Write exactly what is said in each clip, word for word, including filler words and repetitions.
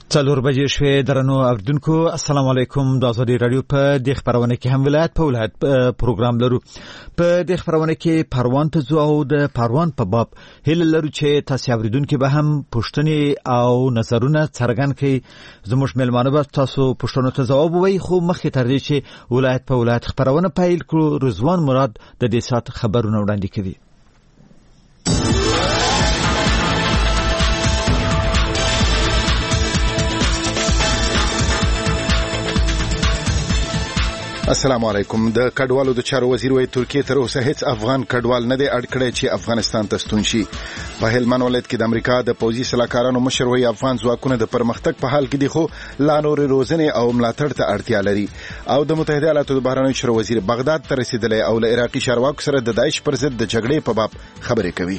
څلور بجې شوې. درنو اوریدونکو السلام علیکم. د ازادي رادیو په د خبرونه کې هم ولایت په ولایت پروګرام لرو. په د خبرونه کې پروان ته ځو او د پروان په باب هله لرو چې تاسو اوریدونکو به هم پوښتنې او نظرونه څرګند کړي. زموږ ملمانه به تاسو پوښتنو ته ځواب وایي، خو مخکې تر دې چې ولایت په ولایت خبرونه پیل کړو، رضوان مراد د دې سات خبرونه وړاندې کوي. السلام علیکم. د کډوالو د چارو وزیر وایي ترکیه تر اوسه هیڅ افغان کډوال نه دی اډ کړی چې افغانستان ته ستون شي. په هلمند ولایت کې د امریکا د پوځي سلاکارانو مشر وایي افغان ځواکونه د پرمختګ په حال کې دي، خو لا نور روزنه او ملاتړ ته اړتیا لري. او د متحده ایالاتو د بهرنیو چارو وزیر بغداد ته رسیدلی او له عراقي چارواکو سره د داعش پر ضد د جګړې په باب خبرې کوي.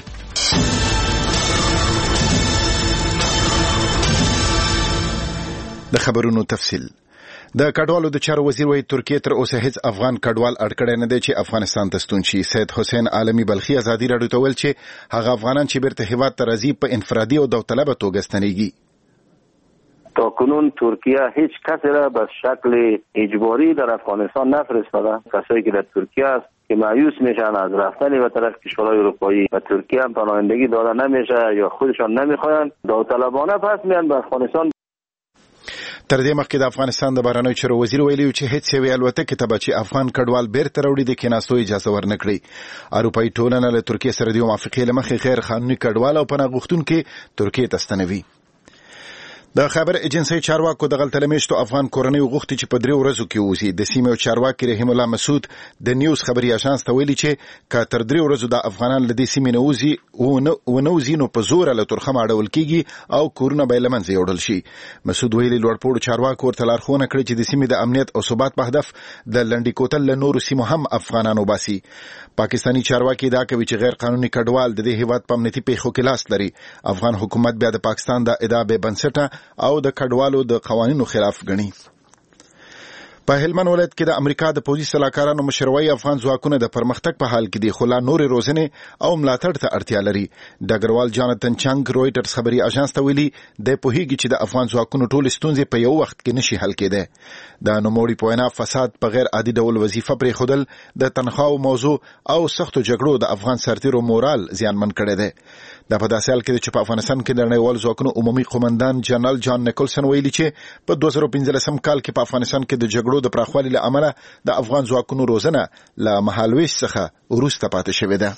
د خبرونو تفصیل. د کډوالو د چارو وزیر وایي ترکیه تر اوسه هیڅ افغان کډوال اډ کړی نه دی چې افغانستان ته ستون شي. سید حسین عالمي بلخي ازادي رادیو ته ویل چې هغه افغانان چې بیرته هیواد ته راځي په انفرادي او داوطلبه توګه ستنیږي. تا کنون ترکیه هیچ کسی را به شکل اجباری در افغانستان نفرستاده. کسایی که در ترکیه است که مایوس میشن از رفتن به طرف کشورهای اروپایی و ترکیه هم پناهندگی داده نمیشه یا خودشان نمیخواین، داوطلبانه پس میان به افغانستان. تر دې مخکې د افغانستان د بهرنیو چارو وزیر ویلي چې هیڅ یوې الوتکې ته به چې افغان کډوال بیرته راوړي د کېناستو اجازه ورنکړي. اروپایي ټولنه له ترکیې سره د یو موافقې له مخې غیر قانوني کډوال او پناه غوښتونکي ترکیې ته ستنوي. د خبر ایجنسی چارواکو د غلطه لمیشتو افغان کورنۍ غوښتي چې په درې ورځو کې وځي. د سیمې چارواکي رحیم الله مسعود د نیوز خبري اژانس ته ویلي چې که تر درې ورځو د افغانان له دې سیمې نه وځي او نه وځي نو په زور له ترخم اړول کیږي او کورونه به له منځه یوړل شي. مسعود ویلي لوړپوړو چارواکو ورته لارښوونه کړې چې د سیمې د امنیت او ثبات په هدف د لنډي کوتل له نورو سیمو هم افغانانو باسي. پاکستانی چارواکي دا کوي چې غیر قانوني کډوال د دې هیواد په امنیتي پیښو کې لاس لري. افغان حکومت بیا د پاکستان د ادعا به بنسټه او د کډوالو د قوانینو خلاف ګڼي. په هلمند ولایت کې د امریکا د پوځي سلاکارانو مشر وایي افغان ځواکونه د پرمختګ په حال کې دي، خو لا نورې روزنې او ملاتړ ته اړتیا لري. ډګروال جانتن چنګ رويټرز خبري اژانس ته ویلي د پوهیږي چې د افغان ځواکونو ټول ستونزې په یو وخت کې نشي حل کېدای. د نوموړي په وینا فساد په غیر عادي ډول وظیفه پرې خودل د تنخواو موضوع او سختو جګړو د افغان سرتیرو مورال زیانمن کړی دی. دا په داسې حال کې چې په افغانستان کې د نړیوال ځواکونو عمومي قومندان جنرال جان نیکلسن ویلي چې په دوه زره پنځلسم کال کې په افغانستان کې د جګړو د پراخوالي له امله د افغان ځواکونو روزنه له مهالويش څخه وروسته پاتې شوې ده.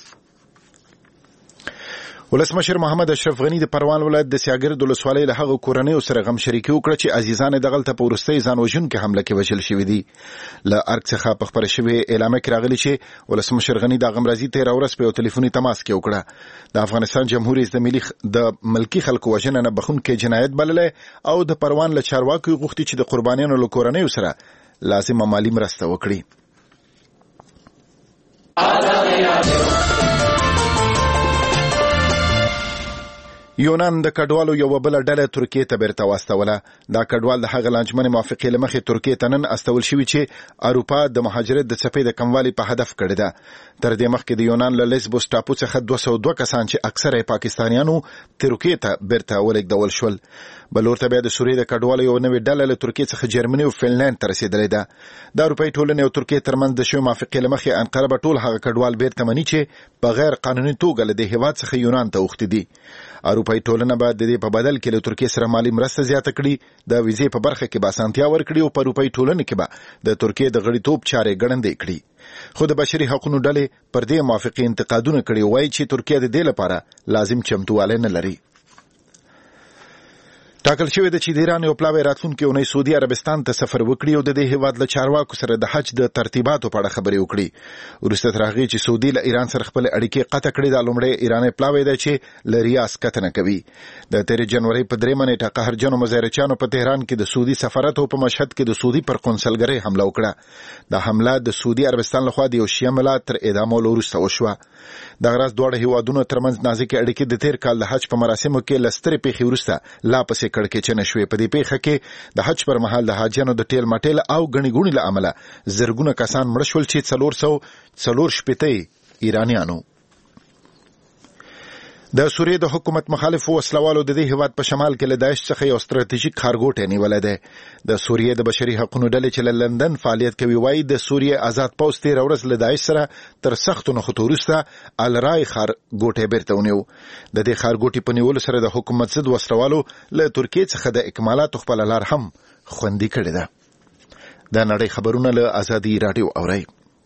ولسمشر محمد اشرف غنی د پروان ولایت د سیاګرد ولسوالۍ له هغه کورنۍ سره غم شریکي وکړه چې عزیزان دغلته په ورستۍ ځان وژونکو حمله کې وژل شوی دي. له ارګ څخه په خبره شوی اعلان کې راغلی چې ولسمشر غنی د غمرازي تیر ورځ په ټلیفوني تماس کې وکړه. د افغانستان جمهوریت د ملي د ملکی خلکو وژنه نه بخون کې جنایت بلله او د پروان له چارواکو غوښتي چې د قربانیانو له کورنۍ سره لازمه مالی مرسته وکړي. یونان د کډوالو یو بل ډله ترکیه ته بیرته واستوله. دا کډوال د هغه لانجمن موافقې له مخې ترکیه ته نن استول شوی چې اروپا د مهاجرت د څپې د کموالي په هدف کړی ده. تر دې مخکې د یونان له لیسبوس ټاپو څخه دوه سوه دوه کسان چې اکثره پاکستانیانو ترکیه ته بیرته ولېږدول شول. بل ورته بیا د سوریې د کډوالو یو نوې ډله له ترکیه څخه جرمني او فنلند ته رسیدلې ده. د اروپایي ټولنې او ترکیه ترمنځ د شوی موافقې له مخې انقره به ټول هغه کډوال بیرته مني چې په غیر قانوني توګه له دې هیواد څخه یونان ته اوښتي دي. اروپایي ټولنه به د دې په بدل کې له ترکیه سره مالی مرسته زیاته کړي، د ویزې په برخه کې به اسانتیا ورکړي او په اروپایي ټولنه کې به د ترکیه د غړیتوب چارې ګړندې کړي. خو د بشري حقوقو ډلې پر دې موافقې انتقادونه کړي، وایي چې ترکیه د دې لپاره لازم چمتووالی نه لري. ټاکل شوی د چې د ایران یو پلاوی راتلونکي اونۍ سعودي عربستان ته سفر وکړي او د دې هیواد له چارواکو سره د حج د ترتیباتو په اړه خبرې وکړي. وروسته تر هغې چې سعودي له ایران سره خپل اړیکې قطع کړي، دا لومړی ایرانی پلاوی دی چې له ریاض کتنه کوي. د تیرې جنوري په دریمه نیټه قهرجنو مظاهرچیانو په تهران کې د سعودي سفارت او په مشهد کې د سعودي پر قونسلګرۍ حمله وکړه. دا حمله د سعودي عربستان لخوا د یو شیعه ملا تر اعدامولو وروسته وشوه. دغه راز دواړه هیوادونو ترمنځ نازکې اړیکې د تیر کال د حج په مراسمو کې له سترې پیښې وروسته لا پسې کړکېچنه شوې. په دې پیښه کې د حج پر مهال د حاجیانو د ټیل مټیل او ګڼې ګوڼې له امله زرګونه کسان مړه شول چې څلور سوه څلور شپېته ایرانیانو. د سوریې د حکومت مخالف وسلوالو د دې هیواد په شمال کې له داعش څخه یو ستراتیژیک ښارګوټی نیولی دی. د سوریې د بشري حقوقو ډلې چې له لندن فعالیت کوي وایي د سوریې آزاد پوځ تېره ورځ له داعش سره تر سختو نښتو وروسته الرای ښارګوټی بیرته ونیو. د دې ښارګوټي په نیولو سره د حکومت ضد وسلوالو له ترکیې څخه د اکمالاتو خپله لار هم خوندي کړې ده. د نړۍ خبرونه له ازادي راډیو اورئ.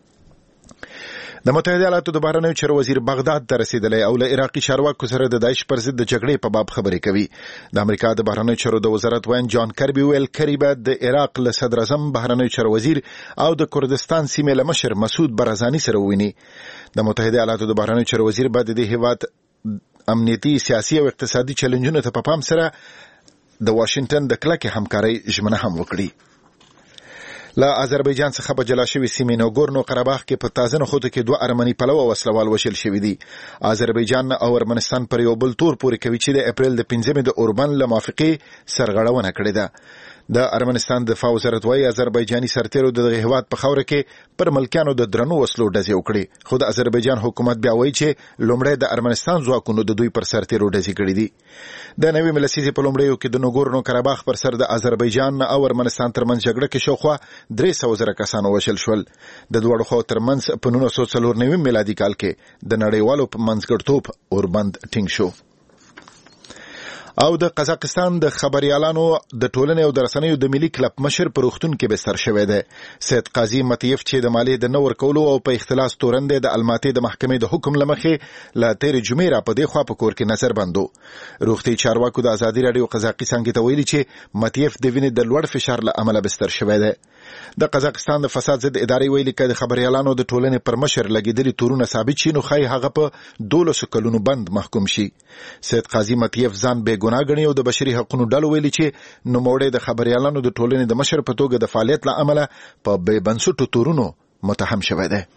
د متحده ایالاتو د بهرنیو چارو وزیر بغداد ته رسیدلی او له عراقي چارواکو سره د داعش پر ضد د جګړې په باب خبرې کوي. د امریکا د بهرنیو چارو د وزارت وین جان کربي ویل کربي به د عراق له صدر اعظم بهرنیو چارو وزیر او د کردستان سیمې له مشر مسعود برزاني سره وویني. د متحده ایالاتو د بهرنیو چارو وزیر به د دې هیواد امنیتي، سیاسي او اقتصادي چیلنجونو ته په پام سره د واشنگټن د کلکې همکارۍ ژمنه هم وکړي. له آذربایجان څخه په جلا شوي سیمې نوګورنو قرهباغ کې په تازه نښتو کې دوه ارمني پلوه وسلوال وژل شوي دي. آذربایجان او ارمنستان پر یو بل تور پورې کوي چې د اپریل د پنځمې د اوربن له موافقې سرغړونه کړې ده. د ارمنستان دفاع وزارت وايي آذربایجاني سرتیرو د دغه هیواد په خاوره کې پر ملکیانو د درنو وسلو ډزې وکړې، خو د آذربایجان حکومت بیا وایي چې لومړی د ارمنستان ځواکونو د دوی پر سرتیرو ډزې کړې دي. د نوې لسیزې په لومړیو کې د نوګورنو قرهباغ پر سر د آذربایجان او ارمنستان ترمنځ جګړه کې شاوخوا درې سوه زره کسانو وژل شول. د دواړو خواو ترمنځ په نولس سوه څلور نوي میلادي کال کې د نړیوالو په منځګړیتوب اوربند ټینګ شو. او د قزاقستان د خبريالانو د ټولنې او د رسنیو د ملي کلب مشر په روغتون کې بستر شوی دی. سید قاضي متیف چې د مالیې د نه ورکولو او په اختلاس تورن دی د الماتې د محکمې د حکم له مخې له تېرې جمعې را په دې خوا په کور کې نظر بندو. روغتي چارواکو د ازادي راډیو قزاقي څانګې ته ویلي چې متیف د وینې د لوړ فشار له امله بستر شوی دی. د قزاقستان د فساد ضد ادارې ویلي که د خبريالانو د ټولنې پر مشر لګېدلي تورونه ثابت شي نو ښایي هغه په دولسو کلونو بند محکوم شي. سید قاضي متیف ځان بې ګناه ګڼي او د بشري حقوقو ډلو ویلي چې نوموړی د خبريالانو د ټولنې د مشر په توګه د فعالیت له امله په بې بنسټو تورونو متهم شوی دی.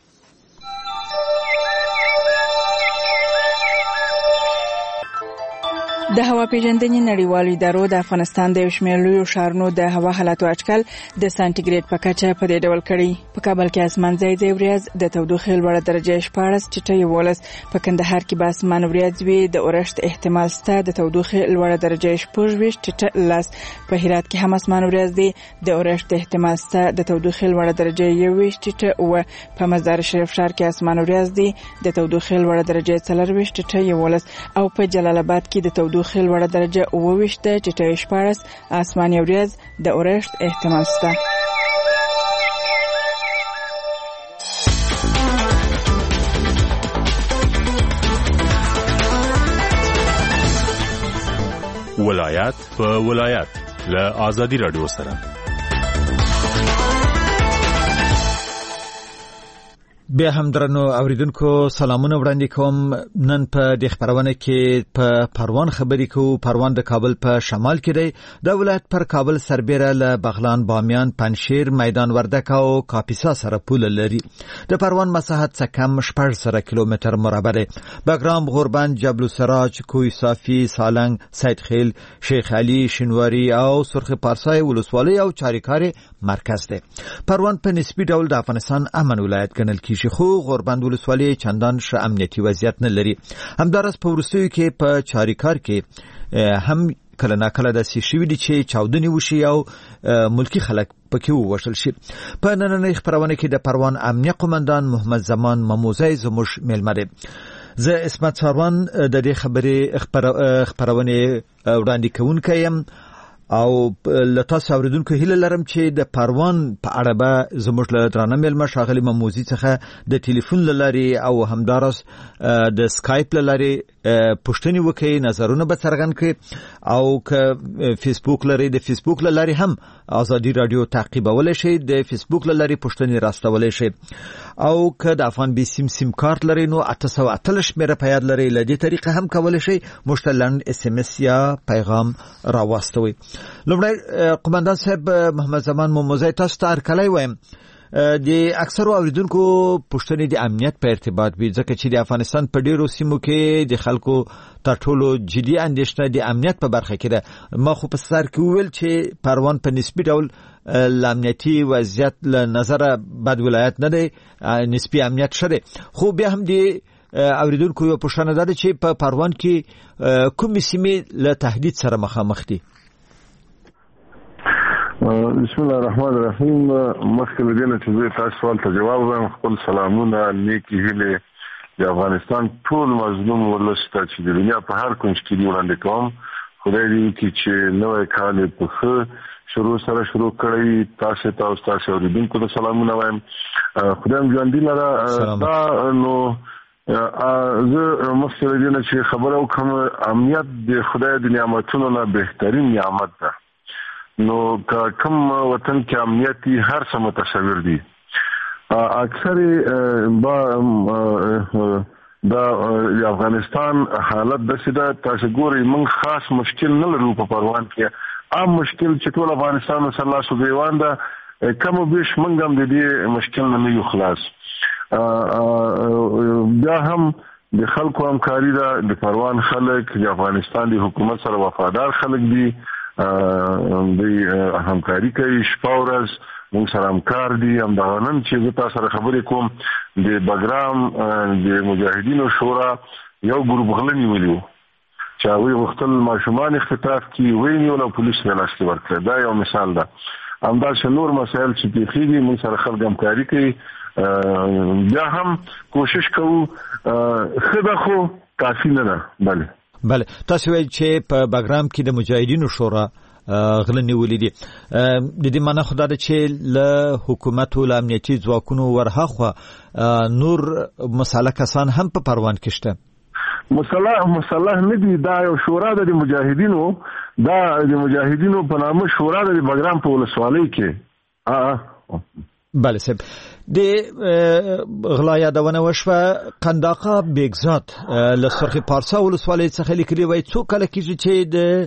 د هوا پیژندنې نړیوالو ادارو د افغانستان د یو شمېر لویو ښارونو د هوا حالاتو اټکل د سانتیګریډ په کچه په دې ډول کړی. په کابل کې اسمان ځای ځای وریځ، د تودوخې لوړه درجه شپاړس، ټیټه یولس. په کندهار کې به اسمان وریځ وي، د اورښت احتمال شته، د تودوخې لوړه درجه شپږویشت، ټیټه لس. په هرات کې هم اسمان وریځ دی، د اورښت احتمال شته، د تودوخې لوړه درجه یوویشت، ټیټه اوه. په مزار شریف ښار کې اسمان وریځ دی، د تودوخې لوړه درجه څلرویشت، ټیټه یولس. او په جلال آباد کې د تودوخې خل وړه درجه اوویشت، ټیټه شپاړس، اسماني وریځ، د اورښت احتمال شته. ولایت په ولایت له ازادي راډیو سره. بیا هم درنو اوریدونکو سلامونه وړاندې کوم. نن په د خبرونه کې په پروان خبرې کوو. پروان د کابل په شمال کې دی. د ولایت پر کابل سربېره له بغلان، بامیان، پنشیر، میدان وردک او کاپیسا سره پوله لري. د پروان مساحت څه کم شپږ سوه کیلومتر مربع دی. بګرام، غوربند، جبل السراج، کوی صافی، سالنګ، سیدخیل، شیخ علي، شینواری او سرخ پارسای ولسوالۍ او چاریکار مرکز دی. پروان په نسبی ډول د افغانستان امن ولایت ګڼل کیږي، خو غوربند ولسوالۍ چندان ښه امنیتي وضعیت نه لري. همدارس په وروستیو کې په چاریکار کې هم کله ناکله داسې شوي دي چې چاودنې وشي او ملکی خلک پکې ووژل شي. په نننۍ خپرونه کې د پروان امنیه قومندان محمد زمان مموزی زموږ میلمه دی. زه اسمت ساروان د دې خبرې خپرونې وړاندې کوونکی یم او له تاسو اوریدونکو هیله لرم چې د پروان په اړه به زموږ له درانه میلمه ښاغلي مموزي څخه د ټلیفون له لارې او همداراز د سکایپ له لارې پوښتنې وکړي، نظرونه به څرګند کړي، او که فیسبوک لري د فیسبوک له لارې هم ازادي راډیو تعقیبولی شي، د فیسبوک له لارې پوښتنې راستولی شي، او که د افغان بي سیم سیم کارت لري نو اته سوه اتلس شمېره په یاد لري. له دې طریقه هم کولی شي موږ ته لنډ اس ام اس یا پیغام راواستوي. لومړی قومندان صاحب محمد زمان مموزی، تاسو ته هرکلی وایم. د اکثرو اوریدونکو پوښتنې د امنیت په ارتباط وي، ځکه چې د افغانستان په ډیرو سیمو کې د خلکو تر ټولو جدي اندېښنه د امنیت په برخه کې ده. ما خو په سر کې وویل چې پروان په نسبي ډول له امنیتي وضعیت له نظره بد ولایت نه دی، نسبي امنیت ښه دی، خو بیا هم د اوریدونکو یو پوښتنه ده چې په پروان کې کومې سیمې له تهدید سره مخامخ دي؟ بسم الله الرحمن الرحیم. مخکې له دې نه چې زه تاسو سوال ته جواب وایم، خپل سلامونه نیکې هیلې د افغانستان ټول مظلوم ولس ته چې د دنیا په هر کونج کې دی وړاندې کوم. خدای دې وکړي چې نوی کال په ښه شروع سره شروع کړی. تاسو ته او تاسو اوریدونکو ته سلامونه وایم. خدای مو ژوندي لره. دا نو زه مخکې له دې نه چې خبره وکړم، امنیت د خدای د نعمتونو نه بهترین نعمت ده. نو کوم وطن کې امنیت هر څه متصور دي. اکثر با دا افغانستان حالت داسې ده، تاسو ګورئ موږ خاص مشکل نه لرو په پروان کې. عام مشکل چې ټول افغانستان سره لاس او ګریوان ده، کم او بیش موږ هم د دې مشکل نه یو خلاص. بیا هم د خلکو همکاري ده. د پروان خلک د افغانستان د حکومت سره وفادار خلک دي، د همکاري کوي شپه ورځ، موږ سره همکار دي. همدغه نن چې زه تاسو سره خبرې کوم، د بګرام د مجاهدینو شورا یو ګروپ غله نیولي وو چې هغوی غوښتل ماشومان اختطاف کړي، ویې نیول او پولیس یې لاس کې ورکړل. دا یو مثال ده. همداسې نور مسایل چې پېښېږي، موږ سره خلک همکاري کوي. بیا هم کوشش کوو، ښه ده خو کافي نه ده. بله بله تاسو وایئ چې په بګرام کې د مجاهدینو شورا غله نیولې دي. د دې معنی خو دا ده چې له حکومت او له امنیتي ځواکونو ورهاخوا نور مسلح کسان هم په پروان کې شته. مسلح مسلح نه دي، دا یو شورا ده د مجاهدینو. دا د مجاهدینو په نامه شورا ده د بګرام په ولسوالۍ کې. بله صاحب، د غلا یادونه وشوه. قنداقه بیگزاد له سرخ پارسا ولسوالۍ څخه لیکلي وای څو کله کېږي چې د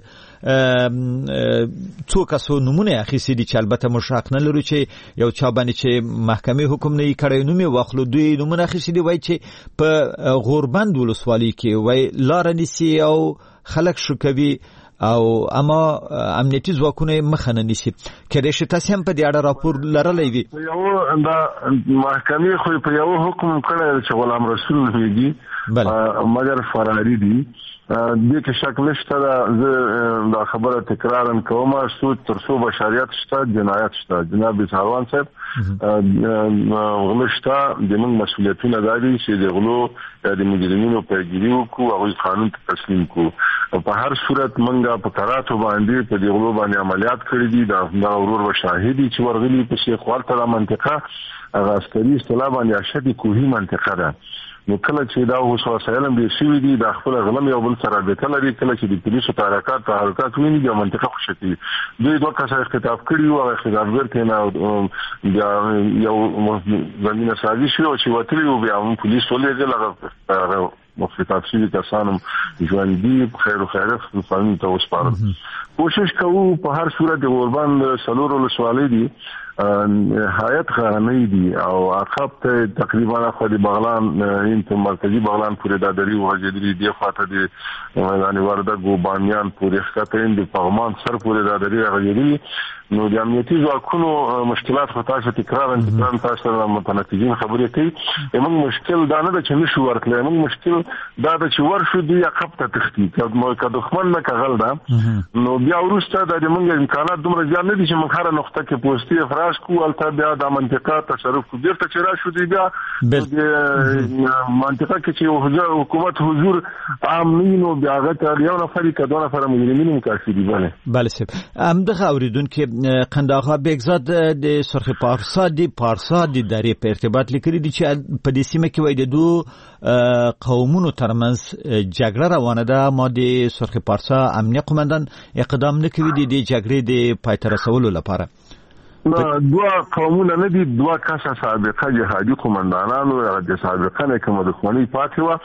څو کسو نمونه اخیستي دي چې البته موږ حق نه لرو چې یو چا باندې چې محکمې حکم نه یې کړی نوم یې واخلو. دوی نمونه اخیستي دي وای چې په غوربند ولسوالۍ کې وای لاره نیسي او خلک شو کوي او اما امنیتي ځواکونه مخه نه نیسي. کله چې تاسو هم په دې اړه راپور لرلی وي؟ یو دا محکمې خو په یو حکم کړی چې غلام رسول نومیږي، مګر فراري دي. دې کې شک نشته. زه دا خبره تکرارا کوم، سود تر څو بشریت شته جنایت شته. جناب ساروان صاحب غلو شته، زموږ مسؤلیتونه دا دي چې د غلو د مجرمینو پیګیري وکړو او قانون ته تسلیم کړو. په هر صورت منګه په کراتو باندې په دې غلو باندې عملیات کړې دي. دا ورور و شاهدي چې ورغلي په شیخ والته منطقه هغه عسکري اصطلاح باندې اشد کوهي منطقه ده. نو کله چې دا اوس وسایل هم ډېر شوي دي، دا خپل غلم یو بل سره رابطه لري. کله چې د پولیسو تحرکات تحرکات ویني، د منطقه خوشي کوي. دوی دوه کسه اختطاف کړي وو، اختطافګر ته نه یو زمينه سازي شو چې وتري وو. بیا هم پولیس ولېږل، هغه مخاطب شوي کسان هم ژوندي خیر او خیرات قانون ته وسپارل. کوشش کوو په هر صورت د غوربند څلور ولسوالۍ دي حیات غرنۍ دي او عقب ته تقریبا خو د بغلان انته مرکزی بغلان پورې د درې وغځېدلي دي. خاطر د میدان وردګ وبانیان پورې ښکته د پغمان سر پورې د درې وغځېدلي. نو د امنیتي ځواکونو مشکلات خو تاسو تکرار تکرار تاسو سره متناقضین خبرې کوي. موږ مشکل دا نه ده چې نشو ورکړل، موږ مشکل دا ده چې ورشو دی عقب ته تختی که دښمن نه کغل ده. نو بیا وروسته د موږ امکانات دومره زیات نه دي چې موږ هر نقطه کې پوسټي افراز کو البته بیا د منطقه تصرف کو بیرته چې راشو دی بیا د منطقه کې چې حکومت حضور عام نه نو بیا غته یو نفر کې دوه نفر مجرمین مکافي دي. بله بله سب همدغه اوریدونکو قنداقه بیگزاد د سرخ پارسا دی پارسا دی درې په ارتباط لیکلي دي چې په دې سیمه کې وای د دوه قومونو ترمنځ جګړه روانه ده. ما د سرخ پارسا امنیه قومندان اقدام نکوي د جګړې د پای ته رسولو لپاره. دوه قومونه نه دي، دوه کسه سابقه جهادي قومندانانو د سابقه نه کوم دښمنۍ پاتې وه.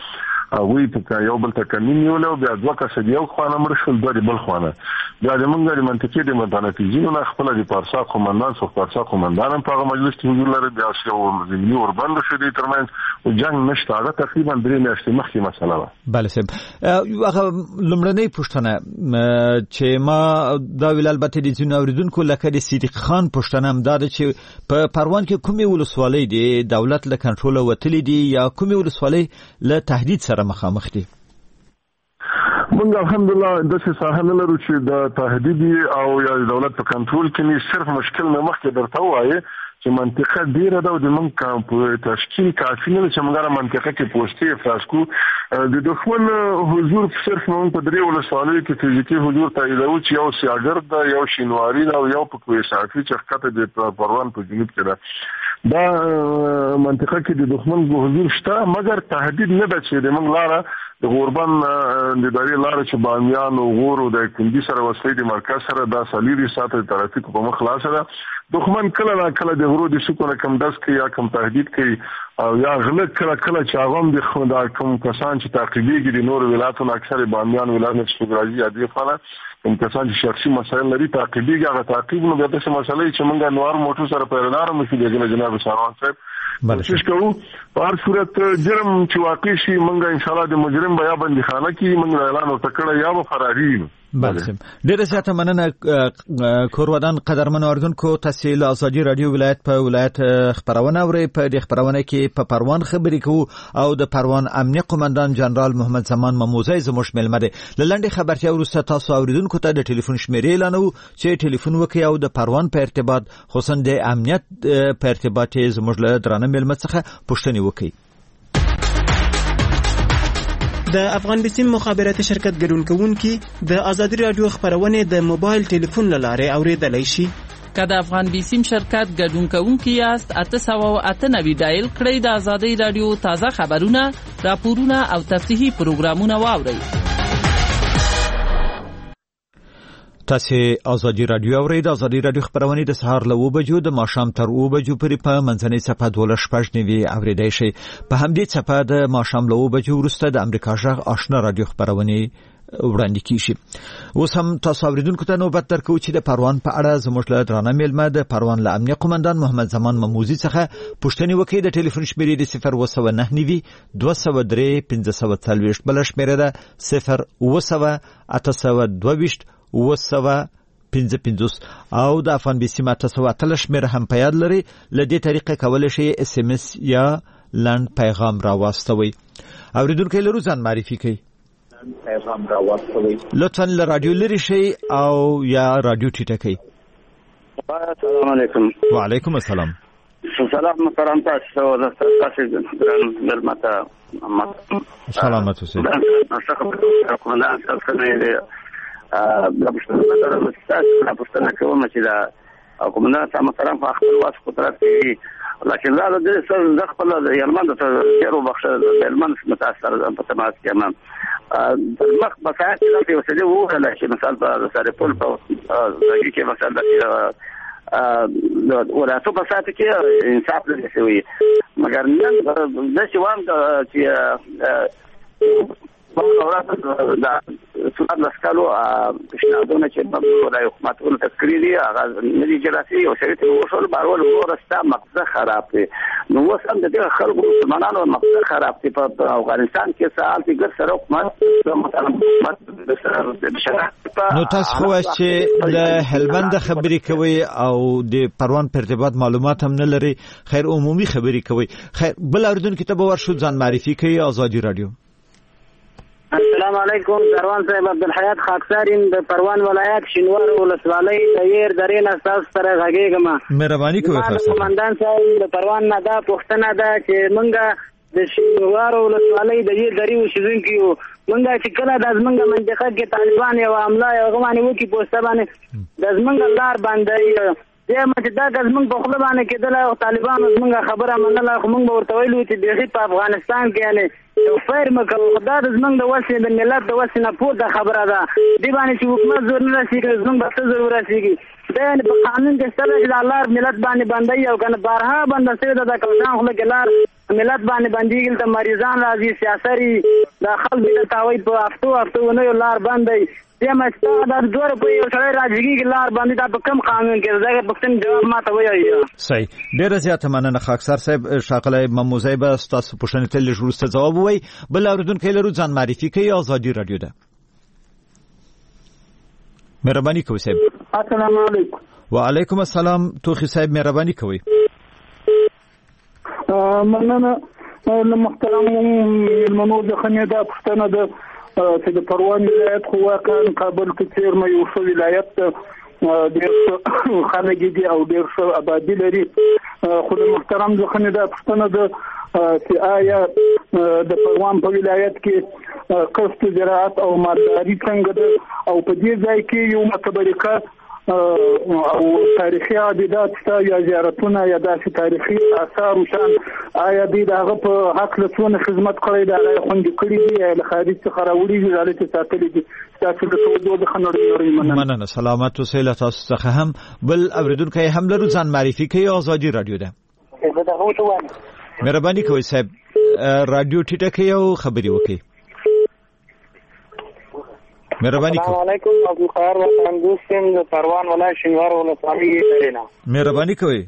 وی په یو بل ته کمین یو له بیا دوه کس دی یو خوانه مړ شول دوه بل خوانه بیا د موږ د منطقې د مدانتیزینو نه خپل د پارسا قومندان څو پارسا قومندان په مجلس کې حضور لري بیا یو زمینی اوربند شو دي ترمن او جنگ نشته هغه تقریبا درې میاشتې مخکې مسله ده. بله صاحب هغه لمړنۍ پوښتنه چې ما دا ویل البته د ځینو اوریدونکو لکه د صدیق خان پوښتنه هم دا ده چې په پروان کې کومې ولسوالۍ دي دولت له کنټروله وتلې دي یا کومې ولسوالۍ له تهدید سره مخامخ دي؟ موږ الحمدلله د څه ساحه نه لرو چې د تهدید او یا دولت په کنټرول کې نه صرف مشکل نه مخکې درته وایي چې منطقه ډیره ده او د موږ په تشکیل کافي نه چې موږ منطقه کې پوسټي افراز کو د دښمن حضور صرف موږ په درې ولسوالیو کې فزیکي حضور تاییدو چې یو سیاګر ده یو شینواری ده او یو په کوی صافي چې خطه د پروان په جنوب کې ده دا منطقه کې د دښمن حضور شته مګر تهدید نه ده چې د موږ لاره د غوربن د داري لاره چې بامیان او غور او د کندي سره وسلې د مرکز سره د سالیری ساته ترافیک په مخ خلاص ده دښمن کله نا کله د غرو د سکونه کم داس کوي یا کم تهدید کوي او یا غلط کله کله چې هغه د خندا کوم کسان چې تعقیبېږي د نور ولایتونو اکثر بامیان ولایت شګراجي عادي فعلا کوم کسان چې شخصي مسایل لري تعقیبېږي هغه تعقیب نو د څه مسلې چې موږ نوار موټر سره پیرنار مو شي جناب ساروان صاحب کوشش کوو په هر صورت جرم چې واقع شي موږ ان شاء الله د مجرم بیا بندخانه کې موږ اعلان وکړو یا به فراری بله ډیره زیاته مننه کورودان قدرمن اوردونکو تاسو له ازادي رادیو ولایت په ولایت خبرونه اورئ په دې خبرونه کې په پروان خبرې کوو او د پروان امنیه قومندان جنرال محمد زمان مموزی زموږ ملمه دی لنډه خبرتیا وروسته تاسو اوریدونکو ته د ټلیفون شمیرې اعلانو چې ټلیفون وکړي او د پروان په ارتباط خصوصا د امنیت په ارتباط زموږ له درانه ملمه څخه پوښتنې وکړي. د افغان بسیم مخابراتي شرکت ګډون کوونکي د ازادي رادیو خبرونه د موبایل ټلیفون لاره اوریدلای شي. که د افغان بسیم شرکت ګډون کوونکي یاست اته سوه اته نوي ډایل کړئ د ازادي رادیو تازه خبرونه راپورونه او تفصیلي پروګرامونه واورئ. تاسو ازادي رادیو اورئ د ازادي رادیو خبرونه د سهار له اوه بجو د ماښام تر اوه بجو پورې په منځنۍ صفحه دوله شپږ نوي اوریدای شئ. په همدې صفحه د ماښام له اوه بجو وروسته د امریکا غږ آشنا رادیو خبرونه وړاندې کیږي. اوس هم تاسو اوریدونکو ته نوبت درکو چې د پروان په اړه زموږ له درانه ملمه د پروان له امنیه قومندان محمد زمان مموزی څخه پوښتنې وکړي. د ټلیفون شمیرې د صفر اوه سوه نهه نوي دوه سوه درې پنځه سوه څلوېښت بله شمیره ده صفر اوه سوه اته سوه دوه ویشت اوه سوه پنځه پنځوس او د افغان بسیم اته سوه اتلس شمیره هم په یاد لري. له دې طریقې کولی شئ اس ام اس یا لنډ پیغام راواستوئ. اوریدونکي لرو ځان معرفي کوي پیغام راواستوئ لطفا له رادیو لرې شئ او یا رادیو ټیټه کړئ. السلام علیکم. وعلیکم السلام. سلام محترم تاسو د تاسو ګران ملمته سلامت اوسئ. کومه تاسو نه د پښتنو د مستاق پښتنه کوم چې دا کومه تاسو محترم په خپل واسه قدرت کې لکه دا د سر د خپل د یلمن د ډیرو بخښه د یلمن متاثر په تماس کې امام د مخ بسات چې یو څه وو لا چې مثال په سره پول په ځای کې مثال د وراتو بسات کې انصاف لري شوی مګر نن د شوام چې دا څومره لاسکالو پیشنهادونه چې په ولای حکومتونو تکریر دي هغه ندي جلسي او شریعت وصول بارول ورسته مقصد خراب دي نو وسم د دې خلکو مسلمانانو مقصد خراب دي په افغانستان کې سال کې ګر سره حکومت مثلا نو تاسو خو چې له هلمند خبرې کوي او د پروان په ارتباط معلومات هم نه لري خیر عمومي خبرې کوي. خیر بل اوریدونکو ته به ورشو ځان معرفي کوي ازادي رادیو. السلام علیکم دروان صاحب عبدالحیات خاکسارین د پروان ولایت شینوار ولسوالۍ د ير درې نه تاسو سره غږیږم. مهرباني کوئ خاصه قومندان صاحب د پروان نه دا پوښتنه ده چې مونږه د شینوار ولسوالۍ د ير درې اوسیدونکو یو مونږه چې کله د زمونږ منطقه کې طالبان یو عمله یو غوانه وکي پوسټه باندې د زمونږ لار باندې یا مته دا د زمونږ په خپل باندې کېدل او طالبان زمونږ خبره منله خو مونږ ورته ویلو چې دغه په افغانستان کې یعنی یو فیر مکو خدای د زمونږ د وسې د ملت د وسې نه پوره خبره ده دی باندې چې حکومت زور نه رسیږي زمونږ به څه ضرورت رسیږي دا په قانون کې ستل چې د الله ملت باندې باندې او کنه بارها باندې سره د کلان خو کې لار ملت باندې باندې ته مریضان راځي سیاسري د خلک د تاوي په هفتو هفتو نه لار باندې یم استا د دوه په یو سره راځي لار باندې دا په کم قانون کې دا په څنګه جواب ماته وایي. صحیح ډیر زیات مننه خاکسر صاحب. شاقله مموزای به تاسو پوښتنه تل جوړسته جواب وای. بل اوردونکو لرو ځان معرفي کوي. آزادی رادیو ده. مهرباني کوئ صاحب. السلام علیکم. وعلیکم السلام. توخی صاحب مهرباني کوئ. مننه محترم المنور د خنیدا پښتنه د چې د پروان ولایت خو واقعا کابل کې تیر مې یو څو ولایت ډېر خلک دي او ډېر ښه آبادي لري. خو د محترم د خنیدا پښتنه د چې آیا د پروان په ولایت کې کسب زراعت او مالداري څنګه ده او په دې ځای کې یو متبرکه او تاریخي عبادت شته یا زیارتونه یا داسې تاریخي آثار شان آیا دې دغه په حق له څونه خدمت کړی دا خوندې کړی دی یا له خارج څخه راوړي دي حالت ساتلې دي تاسو د توجه د خنړې مننه. مننه سلامات اوسئ. له تاسو څخه هم بل اوریدونکو هم لرو ځان معرفي کوي. آزادی رادیو ده. مهرباني کوئ صاحب رادیو ټیټه کوي او خبري وکړي. مهرباني کوئ. السلام علیکم. عبدالقاهر وطن دوستم د پروان ولایت شینوار ولسوالۍ نه. مهرباني کوئ.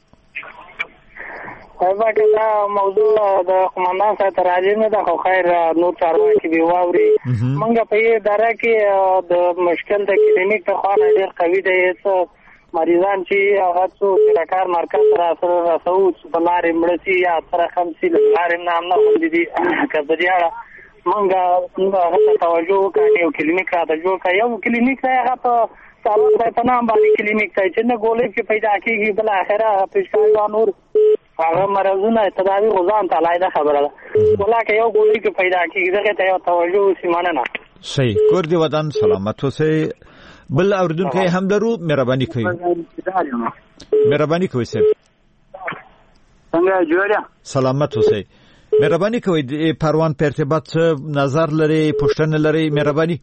هغه دا موضوع د قومندان صاحب راځي نه د خو خیر نور چارواکي دی واوري. منګه په دې اداره کې د مشکل د کلینیک ته خو ډېر قوي دی. مریضان چې هغه څو د کار مرکز را سره راسو په لارې مړسي یا تر خمسي لارې نه نه خوندې دي کبدیاړه منګه هغه توجه وکړي او کلینیک را د جوړ کړي. یو کلینیک هغه په سالو په نام باندې کلینیک ته چې نه ګولې کې پیدا کیږي بل اخره پېښکای نور هغه مرزونه تداوی غوځان ته لایده خبره ده. ولکه یو ګولې کې پیدا کیږي دغه ته یو توجه وسیمانه نه. صحیح. کور دی ودان سلامت اوسئ. بل اوردونکو هم درو. مهرباني کوئ. مهرباني کوئ صاحب. څنګه جوړه سلامت اوسئ. مهرباني کوئ د پروان په ارتباط نظر لري پوښتنه لري. مهرباني.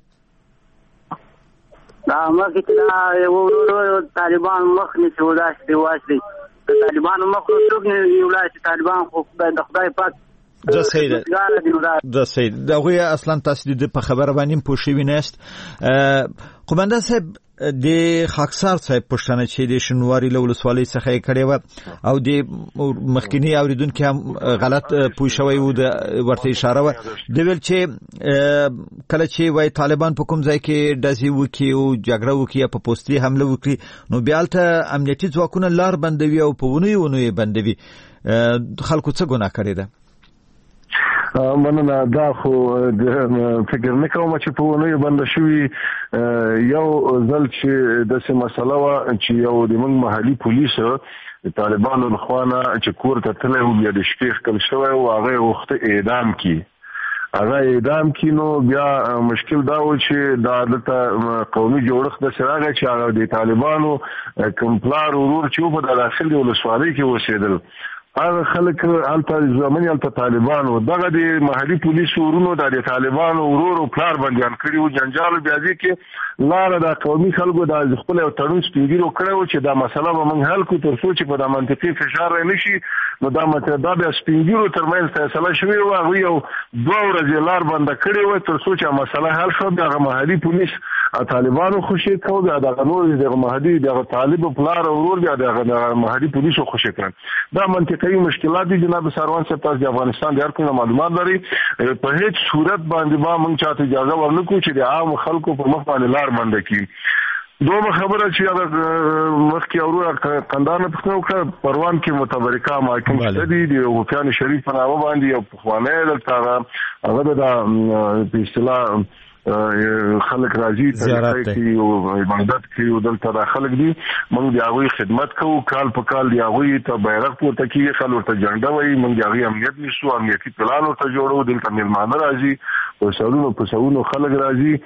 دا مخکې چې یو ورو طالبان مخ نه شولاشي دی واشي د طالبانو مخ څوک نه یولاشي طالبان خو د خدای پاک دا صحیح ده. دا صحیح ده. هغوی اصلا تاسو د په خبره باندې پوه شوي نهست. قومندان صاحب د خاکسار صاحب پوښتنه چې د شینواري له ولسوالۍ څخه یې کړې وه او د مخکیني اوریدونکي هم غلط پوه شوی و ورته اشاره وه د ویل چې کله چې وایي طالبان په کوم ځای کې ډزې وکړي او جګړه وکړي یا په پوستي حمله وکړي نو بیا هلته امنیتي ځواکونه لار بندوي او په ونیو ونیو یې بندوي. خلکو څه ګناه کړې ده؟ مننه. دا خو فکر نه کوم چې په ونیو بنده شوي یو ځل چې داسې مسله وه چې یو د موږ محلي پولیسو د طالبانو لخوا نه چې کور ته تللی و بیا د شپې ښکل شوی و هغه یې غوښته اعدام کړي هغه اعدام کړي نو بیا مشکل دا و چې دا دلته قومي جوړښت داسې راغی چې هغه د طالبانو کوم پلار ورور چې و په د داخل د ولسوالۍ کې اوسېدل هغه خلک هلته زمونې هلته طالبانو دغه د محلي پولیسو ورونو دا د طالبانو ورور او پلار بندیان کړي وو. جنجال بیا دې کې لاره د قومي خلکو دا خپل یو تړون سپینګیرو کړی و چې دا مسله به موږ حل کړو تر څو چې په دا منطقي فشار رانه شي. نو دا مطلب دا بیا سپینګیرو ترمنځ فیصله شوې وه. هغوی یو دوه ورځې لار بنده کړې وه تر څو چې مسله حل شوه. بیا هغه محلي پولیس طالبانو خوشي کوو بیا دغه نور دغه محلي دغه طالب پلار او ورور بیا دغه محلي پولیسو خوشي کړل. دا منطقي مشکلات دي جناب سروان صاحب. تاسو د افغانستان د هر کومه معلومات لري. په هیڅ صورت باندې به موږ چاته اجازه ورنکړو چې د عام خلکو په مخ باندې لار بنده کړي. دومره خبره چې هغه مخکې اورو قندار نه پښتنو کړ پروان کې متبرکه محاکم شته دي د غوفیان شریف په نامه باندې یو پخوانی دلته هغه د په اصطلاح خلک راځي ترخی کوي او عبادت کوي او دلته دا خلک دي موږ د هغوی خدمت کوو کال په کال د هغوی ته بیرغ پورته کېږي خلک ورته جنډه وایي موږ د هغوی امنیت نیسو امنیتي پلان ورته جوړو دلته میلمانه راځي په سلونو په سلونو خلک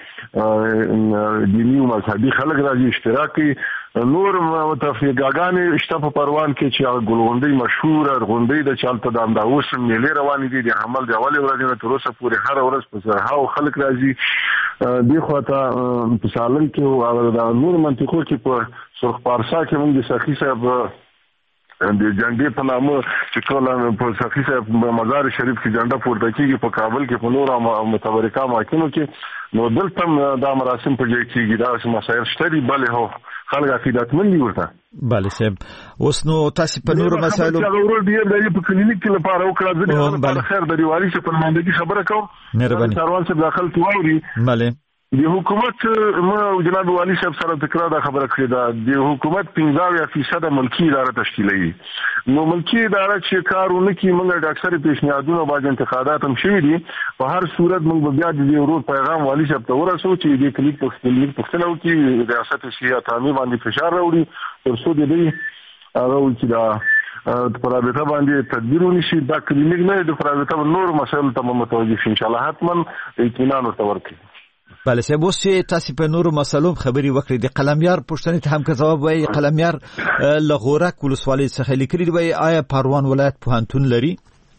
راځي دیني او مذهبي خلک راځي اشتراک کوي. نور متفقاګانې شته په پروان کې چې هغه ګلغونډۍ مشهوره غونډۍ ده چې هلته د همدا اوس میلې روانې دي د حمل د اولې ورځې نه تر اوسه پورې هره ورځ په زرهاو خلک راځي. دې خوا ته په سالن کې او د نور منطقو کې په سرخ پارسا کې موږ د سخي صاحب د جنډې په نامه چې ټول په سخی صاحب مزار شریف کې جنډه پورته کیږي په کابل کې په نور متبرکه ماکینو کې نو دلته دا مراسم په ځای کېږي دا مسایل شته دي بلې هو خلک عقیدتمن دي ورته بله صاحب اوس نو تاسو په نور مسایلو دا ورور دی د په کلینیک کې لپاره وکړه ځکه په خیر د دیوالي څخه په نمائندګي خبره کوم مهرباني سروان صاحب داخل تووري بله د حکومت ما جناب والی صاحب سره تکرار دا خبره کړې ده د حکومت پنځه فیصد ملکی اداره تشکیلوي نو ملکی اداره چې کارونه کوي موږ د اکثر پیشنهادونو باندې انتقادات هم شوي دي په هر صورت موږ بیا د ورور پیغام والی صاحب ته ورسو چې د کلیک پښتنلیک پښتنو کې ریاست سیاست عامه باندې فشار راوړي ترڅو د دې هغه چې دا پرابطه باندې تدبیر ونشي دا کلینیک نه د پرابطه نور مسایل ته متوجه شي ان شاء الله حتما اطمینان ورته ورکړي بله صاحب اوس چې تاسو په نورو مسلو خبري وکړئ د قلمیار پوښتنې ته هم که ځواب وایي قلمیار له غورک ولسوالۍ څخه لیکلي دي آیا پروان ولایت پوهنتون لري؟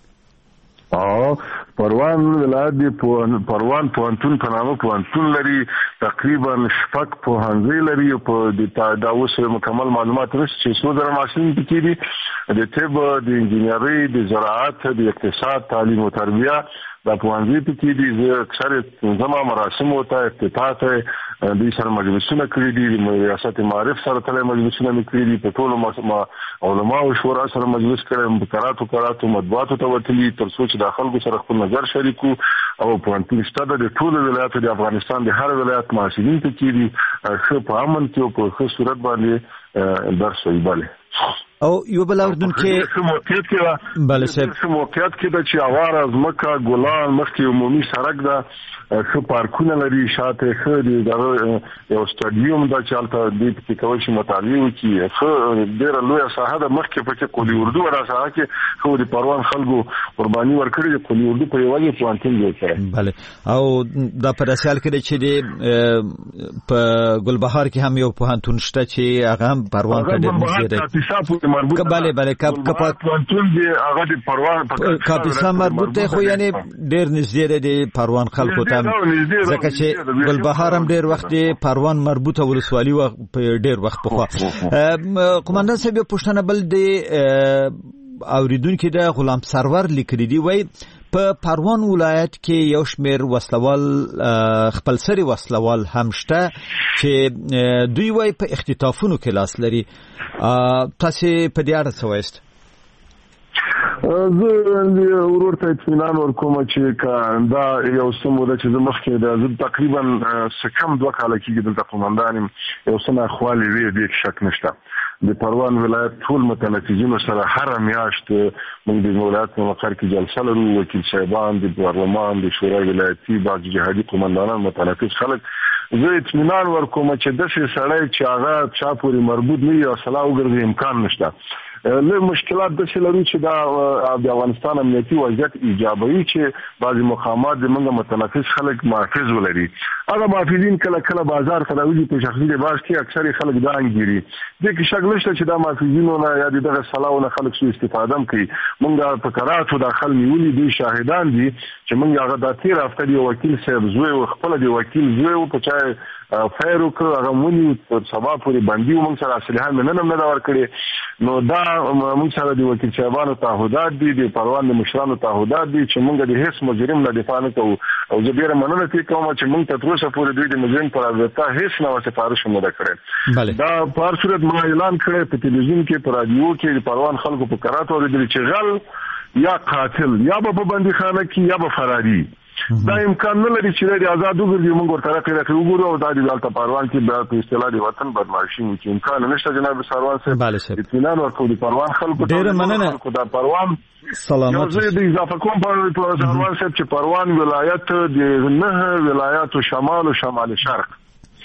او پروان ولایت دی پروان پوهنتون په نامه پوهنتون لري تقریبا شپږ پوهنځي لري په دا اوس مکمل معلومات نشته چې څو زره محصلین پکې دي د طب د انجینرۍ د زراعت د اقتصاد تعلیم او تربیه دا پوهنځي پکې دي زه اکثر زما مراسم وته افتتاح ته د سره مجلسونه کړی دي د ریاست معارف سره تل مجلسونه کړی دي په ټولو علماء او شورا سره مجلس کړم په قراتو قراتو مطبوعاتو ته وتلی تر څو چې داخل کو سره خپل نظر شریکو او پوهنتون ستاده د ټولو ولایتو د افغانستان د هر ولایت محصلین پکې دي خو په امن کې او په ښه صورت باندې درس ویباله او یو بل اردن کې موقعیت کې بله صاحب موقعیت کې د چې اوار از مکه ګلان مخکې عمومي سړک ده ښه پارکونه لري شاته ښه دی دا یو سټاډیوم دا چې هلته دوی پکې کولی شي مطالعې وکړي ښه ډېره لویه ساحه ده مخکې پکې قولي اردو ولا ساحه کې خو د پروان خلکو قرباني ورکړې د قولي اردو په یوازې پوهنتون جوړ کړی بله او دا په داسې حال کې دی چې د په ګلبهار کې هم یو پوهنتون شته چې هغه هم پروان ته ډېر نږدې دی بله بله پوهنتون دی هغه د پروان کاپیسا مربوط دی خو یعنی ډېر نږدې دی د پروان خلکو ته ځکه چې ګلبهار هم ډېر وخت دی پروان مربوطه ولسوالي په ډېر وخت پخوا قومندان صاحب یو پوښتنه بل دی اوریدونکي د غلام سرور لیکلي دي وایي په پروان ولایت کې یو شمېر وسلوال خپلسري وسلوال هم شته چې دوی وایي په اختطافونو کې لاس لري تاسو په دې اړه څه وایست؟ زه ورور ته اطمینان ورکوم چې دا یو څه موده چې زه مخکې ده زه تقریبا څه کم دوه کاله کېږي دلته قومندان یم یو څه ناخوالې وې دې کې شک نشته د پروان ولایت ټول متنفذینو سره هره میاشت موږ د ولایت په مقر کې جلسه لرو وکیل صاحبان د پارلمان د شورای ولایتي بعض جهادي قومندانان متنفذ خلک زه اطمینان ورکوم چې داسې سړی چې هغه چا پورې مربوط نه وي او سلا وګرځي امکان نشته له مشکلات د شلرو چې دا د افغانستان امنیتي وضعیت ایجابوي چې بعضی مقامات د موږ متنفذ خلک محافظ ولري هغه محافظین کله کله بازار ته راوځي په شخصي لباس کې اکثر خلک دا انګيري د کې شک نشته چې دا محافظینو نه یا دغه صلاحونه خلک سو استفاده کوي موږ په قراتو داخل نیولې دي شاهدان دي چې موږ هغه د تیر هفته دی وکیل صاحب زوی او خپل دی وکیل زوی په چا فیر وکړ هغه مونږ تر سبا پورې باندې موږ سره اصلي هم نه نه دا ور کړی نو دا موږ سره دی وکیل صاحبانو تعهدات دي د پروان د مشرانو تعهدات دي چې موږ د هیڅ مجرم نه دفاع نه کوو او زه ډیره مننه کوم چې موږ ته تر اوسه پورې دوی د مجرم پر اړه هیڅ نه سفارش نه ده کړې دا په هر صورت ما اعلان کړی په تلویزیون کې په رادیو کې د پروان خلکو په قراتو ورېدل چې غل یا قاتل یا په بندیخانه کې یا په فراری دا امکان نه لري چې د آزاد وګړي موږ ورته راکړو وګورو او د دې پروان کې بیا په اصطلاح دی وطن بدمعشي مو چې امکان نشته جناب سروان صاحب اطمینان ورکړو د پروان خلکو ډیر مننه د پروان سلامات زه د اضافه کوم په سروان صاحب چې پروان ولایت د نه ولایت شمال او شمال شرق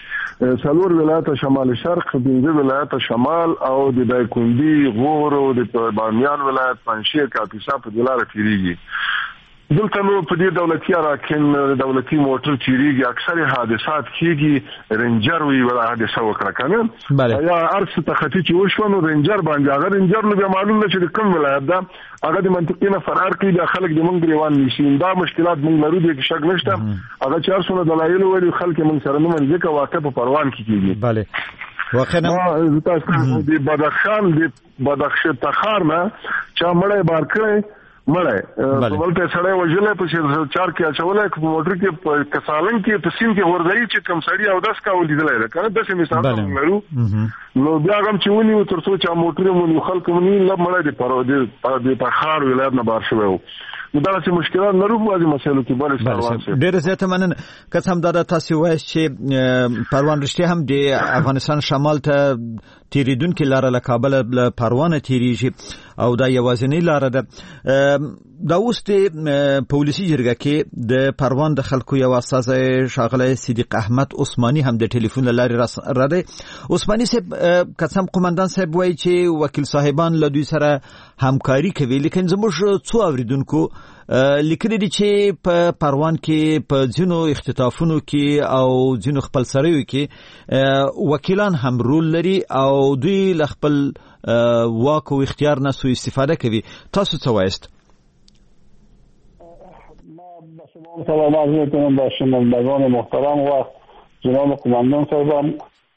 څلور ولایت شمال شرق پنځه ولایت شمال او د دایکندي غور او د بامیان ولایت پنځه کاپیسا په دلاره تیریږي دلته نو په دې دولتي اراکین دولتي موټر چیرېږي اکثر حادثات کېږي رنجر وی ولا حادثه وکړه کنه یا ارس تختی چې وشو نو رنجر باندې هغه رنجر نو به معلوم نشي د کوم ولایت دا هغه د منطقې نه فرار کوي د خلک د مونږ روان نشي دا مشکلات مونږ لرو دي شک نشته هغه چارسونه دلایل وړي خلک مونږ سره نه منځ کې واقع په پروان کې کېږي bale واقعا تاسو د بدخشان د بدخشان تخار نه چا مړی بار کړی مړی بلته سړی وجلې په چار کې اچولای په موټر کې کسالن کې په سیم کې ورځي چې کم سړی او داس کا ولیدلای دا کنه د سیمه مثال لرو نو بیا هم چې ونی تر څو چې موټر مونږ خلک مونږ لب مړی د پرو د تخار ولایت نه بار شوی نو دا چې مشکلات لرو په دې مسایلو کې بل څه ډېر زیات مننه قسم دادا تاسو وایي چې پروان رښتیا هم د افغانستان شمال ته تیریدونکو لار له کابل له پروان تیریږي او دا یوازینی لار ده دا اوس د پولیسي جرګه کې د پروان د خلکو یو استاد شاغله صدیق احمد عثماني هم د ټلیفون لارې را ده عثماني صاحب قسم قومندان صاحب وایي چې وکیل صاحبان له دوی سره همکاري کوي لیکن زموږ څو اوریدونکو لیکلي دي چې په پروان کې په ځینو اختطافونو کې او ځینو خپل سریو کې وکیلان هم رول لري او دوی له خپل واک او اختیار نه سوء استفاده کوي تاسو څه وایست؟ ما سلام عرض می‌کنم به شنوندگان محترم و جناب قماندان صاحبان.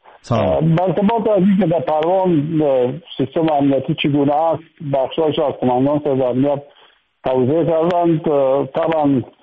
برتباط از اینکه در پروان سیستم امنیتی چگونه است بخشایش از قماندان صاحب امنیت توضیح کردند. طبعا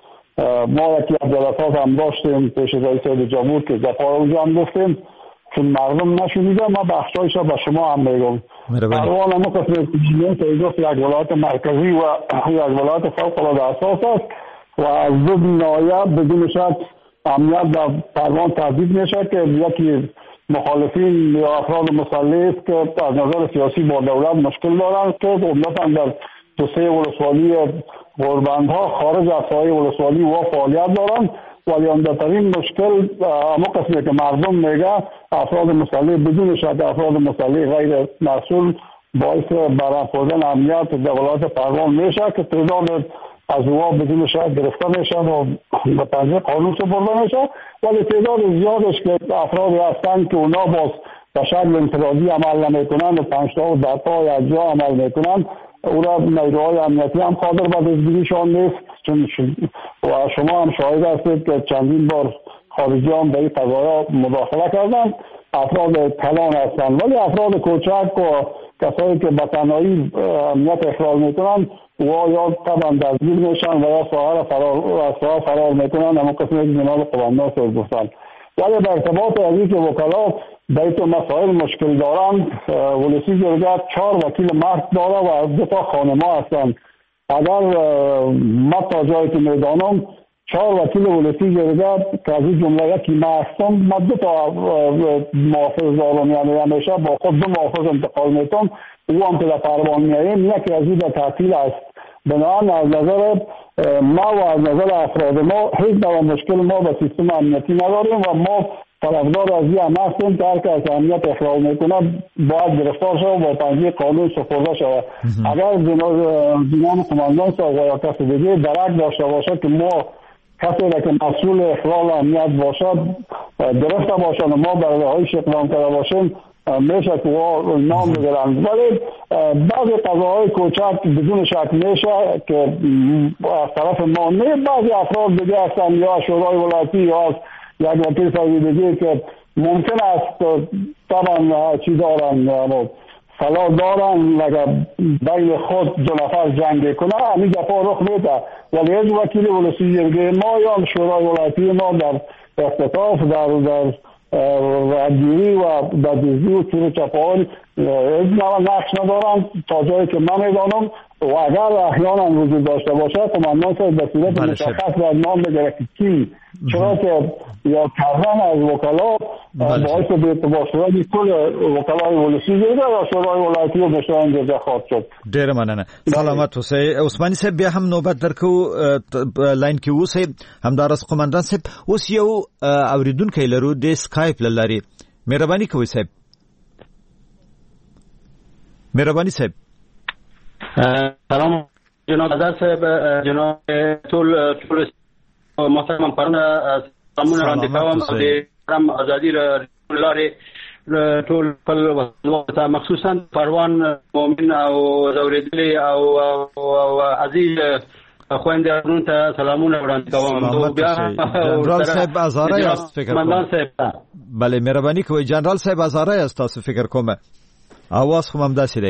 ما یکی از جلسات هم داشتیم پیش رئیس جمهور که دفعه اونجا هم گفتیم چون مردم نشنیده ما بخشایش به شما هم میگم. پروان هم قسم کنیم که یک ولایت مرکزی و یک ولایت فوق العاده اساس است و از دو ناحیه بدون شک امنیت در پروان تهدید میشه که یکی مخالفین یا افراد مسلح است که از نظر سیاسی با دولت مشکل دارند که عمدتاً در توسعه ولسوالی غوربندها خارج از سایه ولسوالی و فعالیت دارند ولی عمدترین مشکل اما قسمی که مردم میگه افراد مسلح بدون شک افراد مسلح غیر مسئول باعث برافروختن امنیت در ولایت پروان میشه که تعداد از اوها بدون شک گرفته میشن و به پنجه قانون سپرده میشه ولی تعداد زیادش که افرادی هستند که اونا باز به شکل انفرادی عمل نمیکنند و پنجتا و دهتا یا جا عمل میکنند اونا نیروهای امنیتی هم قادر به دستگیریشان نیست چون و شما هم شاهد هستید که چندین بار خارجی هم به این قضایا مداخله کردند. افراد کلان هستند ولی افراد کوچک و کسایی که به تنهایی امنیت اخلال میکنند و یا طبعا دستگیر میشن و یا ساحر فرار, فرار میکنن اما قسمی که جناب قماندان صاحب گفتن ولی به ارتباط از این که وکلا بیت مسائل مشکل دارند ولسی جرگه چهار وکیل مرد داره و دو تا خانما هستند. اگر ما تا جایی که میدانم چهار وکیل ولسی جرگه که از این جمله یکی ما هستم ما دو تا محافظ دارم یعنی همیشه با خود دو محافظ انتقال میتونم او هم که در پروان میاییم یکی از این در تعطیل است بنابراین از نظر ما و از نظر افراد ما هیچ نوع مشکل ما با سیستم امنیتی نداریم و ما طرفدار از این هم هستیم که هر که از امنیت اخلال میکنه باید گرفتار شود و با پنجه قانون سپرده شود. اگر جناب قماندان صاحب یا کسی دیگه درک داشته باشه که ما کسی را که مسئول اخلال امنیت باشد گرفته باشد و ما برای رهاییش اقدام کرده باشیم میشه که نام بگیرند ولی بعضی قضاهای کوچک بدون شک میشه که از طرف ما نه بعضی افراد دیگه هستن یا شورای ولایتی یا از یک وکیل صاحبی دیگه که ممکن است طبعا چی دارن فلا دارن اگر بین خود دو نفر جنگ کنه همین دفعه رخ میده ولی هیچ وکیل ولایتی دیگه ما یا شورای ولایتی ما در اختطاف در در رادیویی و دادگیری و تیر چپاول هیچ نوع نقش ندارند تا جایی که من میدانم و اگر احیانا وجود داشته باشه قماندان صاحب به صورت مشخص باید نام بگیره که کی چرا که یا کردن از وکلا باعث به اعتبار شدن کل وکلای ولسی جرگه یا شورای ولایتی و مشران جرگه خواهد شد. ډیر مننه. سلامت اوسئ. عثماني صاحب بیا هم نوبت درکو لاین کې اوسئ. همدارس قماندان صاحب اوس یو اوریدونکو لرو د اسکایپ لاري. مهرباني کوئ صاحب. مهرباني صاحب. سلام جناب آزاد صاحب جناب ټول ټول محترم پرونه سلامونه وړاندې کوم د پرم ازادي لارې ټول خپل وطن مخصوصا پروان مؤمن او زوریدلی او او عزیز خويندې ورونو ته سلامونه وړاندې کوم. جنرال صاحب ازاره یاست فکر کوم. بله مهرباني کوئ جنرال صاحب ازاره یاست تاسو فکر کوم. اواز خو هم داسې دی.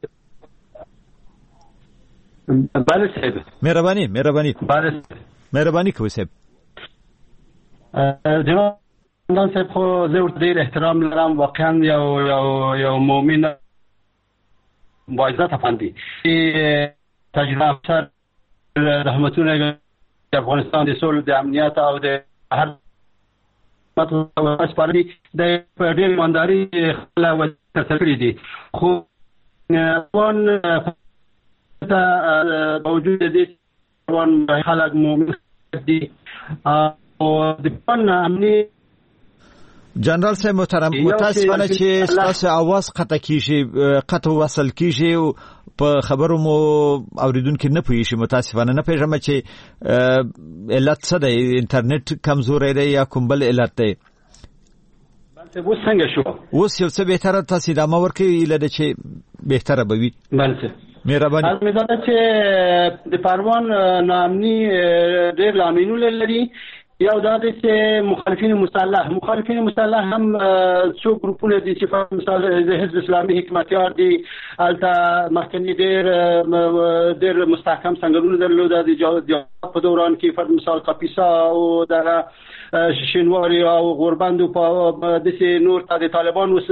بله صاحب مهرباني مهرباني بله مهرباني کوئ صاحب. جناب صاحب خو زه ورته ډېر احترام لرم، واقعا یو یو یو مؤمن با عزت افندي تجربه افسر رحمتونه افغانستان د سول د امنیت او د هر مطلب سپارلي د ډېر ایمانداري خپل وسیله کړې دي. خو افغان ته باوجود دې افغان خلک مؤمن دي او د پن امني. جنرال صاحب محترم متاسفانه چې تاسو आवाज قطع کیږي قطع وصل کیږي او په خبرو مو اوریدونکو نه پوهیږي. متاسفانه نه پیژنم چې علت څه دی، انټرنیټ کمزوري دی یا کوم بل علت دی. اوس څنګه شو؟ اوس یو څه بهتره تاسو دا مور کې لده چې بهتره به وي. بله مهرباني. البته چې د پروان نامني ډېر لاملونه لري. یو دا د چې مخالفین مسلح مخالفین مسلح هم څو ګروپونه دي چې په مثال د حزب اسلامي حکمتیار دي. البته مخکنی ډېر ډېر مستحکم څنګهونه درلوده د جهاد په دوران کې، فرض مثال کاپیسا او د شینواري او غوربند په دسه نور ته د طالبان وس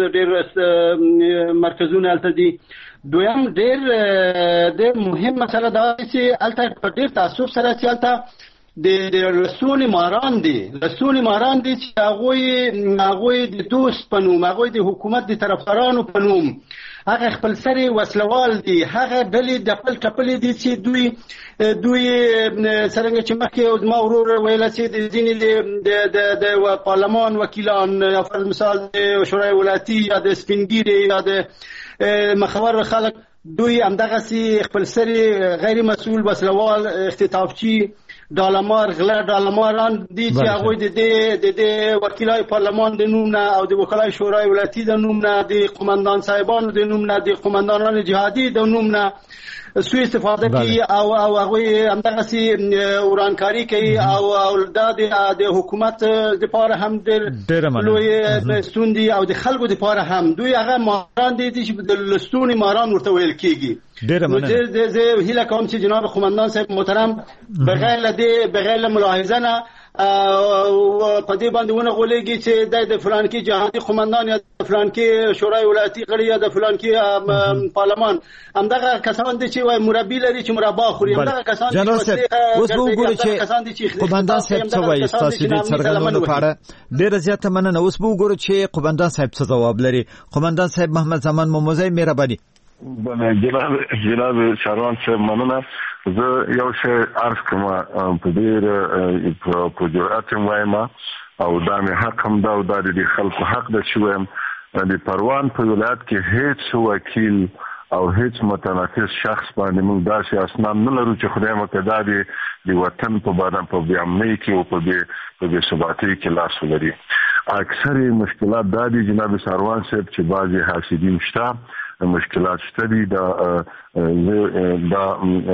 ډېر مرکزونه الته دي. دویم ډېر ډېر مهم مسله دا چې الته په ډېر تعصب سره چې الته د رسول ماران دي رسول ماران دي چې هغه هغه د دوست په نوم، هغه د حکومت د طرفدارانو په نوم، هغه خپل سری وسلوال دي، هغه بلې د خپل خپل دي چې دوی دوی څنګه چې مخکې او ما ورور ویل چې د ځینې د د پارلمان وکیلان یا فرض مثال د شورای ولایتي یا د سپینګیري یا د مخور خلک دوی همدغه سي خپل سری غیر مسؤل وسلوال اختطافچی دالمار غلا دالماران دي چې هغه د دې د وکیلای پارلمان د نوم نه او د وکلای شورای ولایتي د نوم نه، د قومندان صاحبانو د نوم نه، د قومندانانو جهادي د نوم نه سوء استفاده کوي او او هغه همدغه سي ورانکاری کوي او او د حکومت د پاره هم د لوی ستوندي او د خلکو د پاره هم دوی هغه ماران دي چې د لستونی ماران ورته ویل کیږي. ډیره مننه. زه هیله کوم چې جناب قومندان صاحب محترم بغیر له بغیر له ملاحظه نه په دې باندې ونه غولېږي چې د فلان کې جهادي قومندان یا د فلان کې شورای ولایتي غړي یا د فلان کې پارلمان همدغه کسان دي چې وای مربي لري چې مربا خوري، همدغه کسان دي چې اوس به وګورئ چې قومندان صاحب څه وایي تاسو دې څرګندونه لپاره ډیره زیاته مننه. اوس به وګورئ چې قومندان صاحب څه ځواب لري. قومندان صاحب محمد زمان موموزی مهرباني. بله جناب جناب شاروان صاحب مننه. زه یو شی عرض کوم په ډېر په جرأت وایم او دا مې حق هم دا او دا د خلکو حق ده چې وایم د پروان په ولایت کې هیڅ وکیل او هیڅ متنفس شخص باندې موږ داسې اسناد نه لرو چې خدای مقدار د وطن په باره په بیامنۍ کې او په په بې ثباتۍ کې لاس ولري. اکثر مشکلات دا دي جناب شاروان صاحب چې بعضې حاسدین شته، مشکلات شته دي دا دا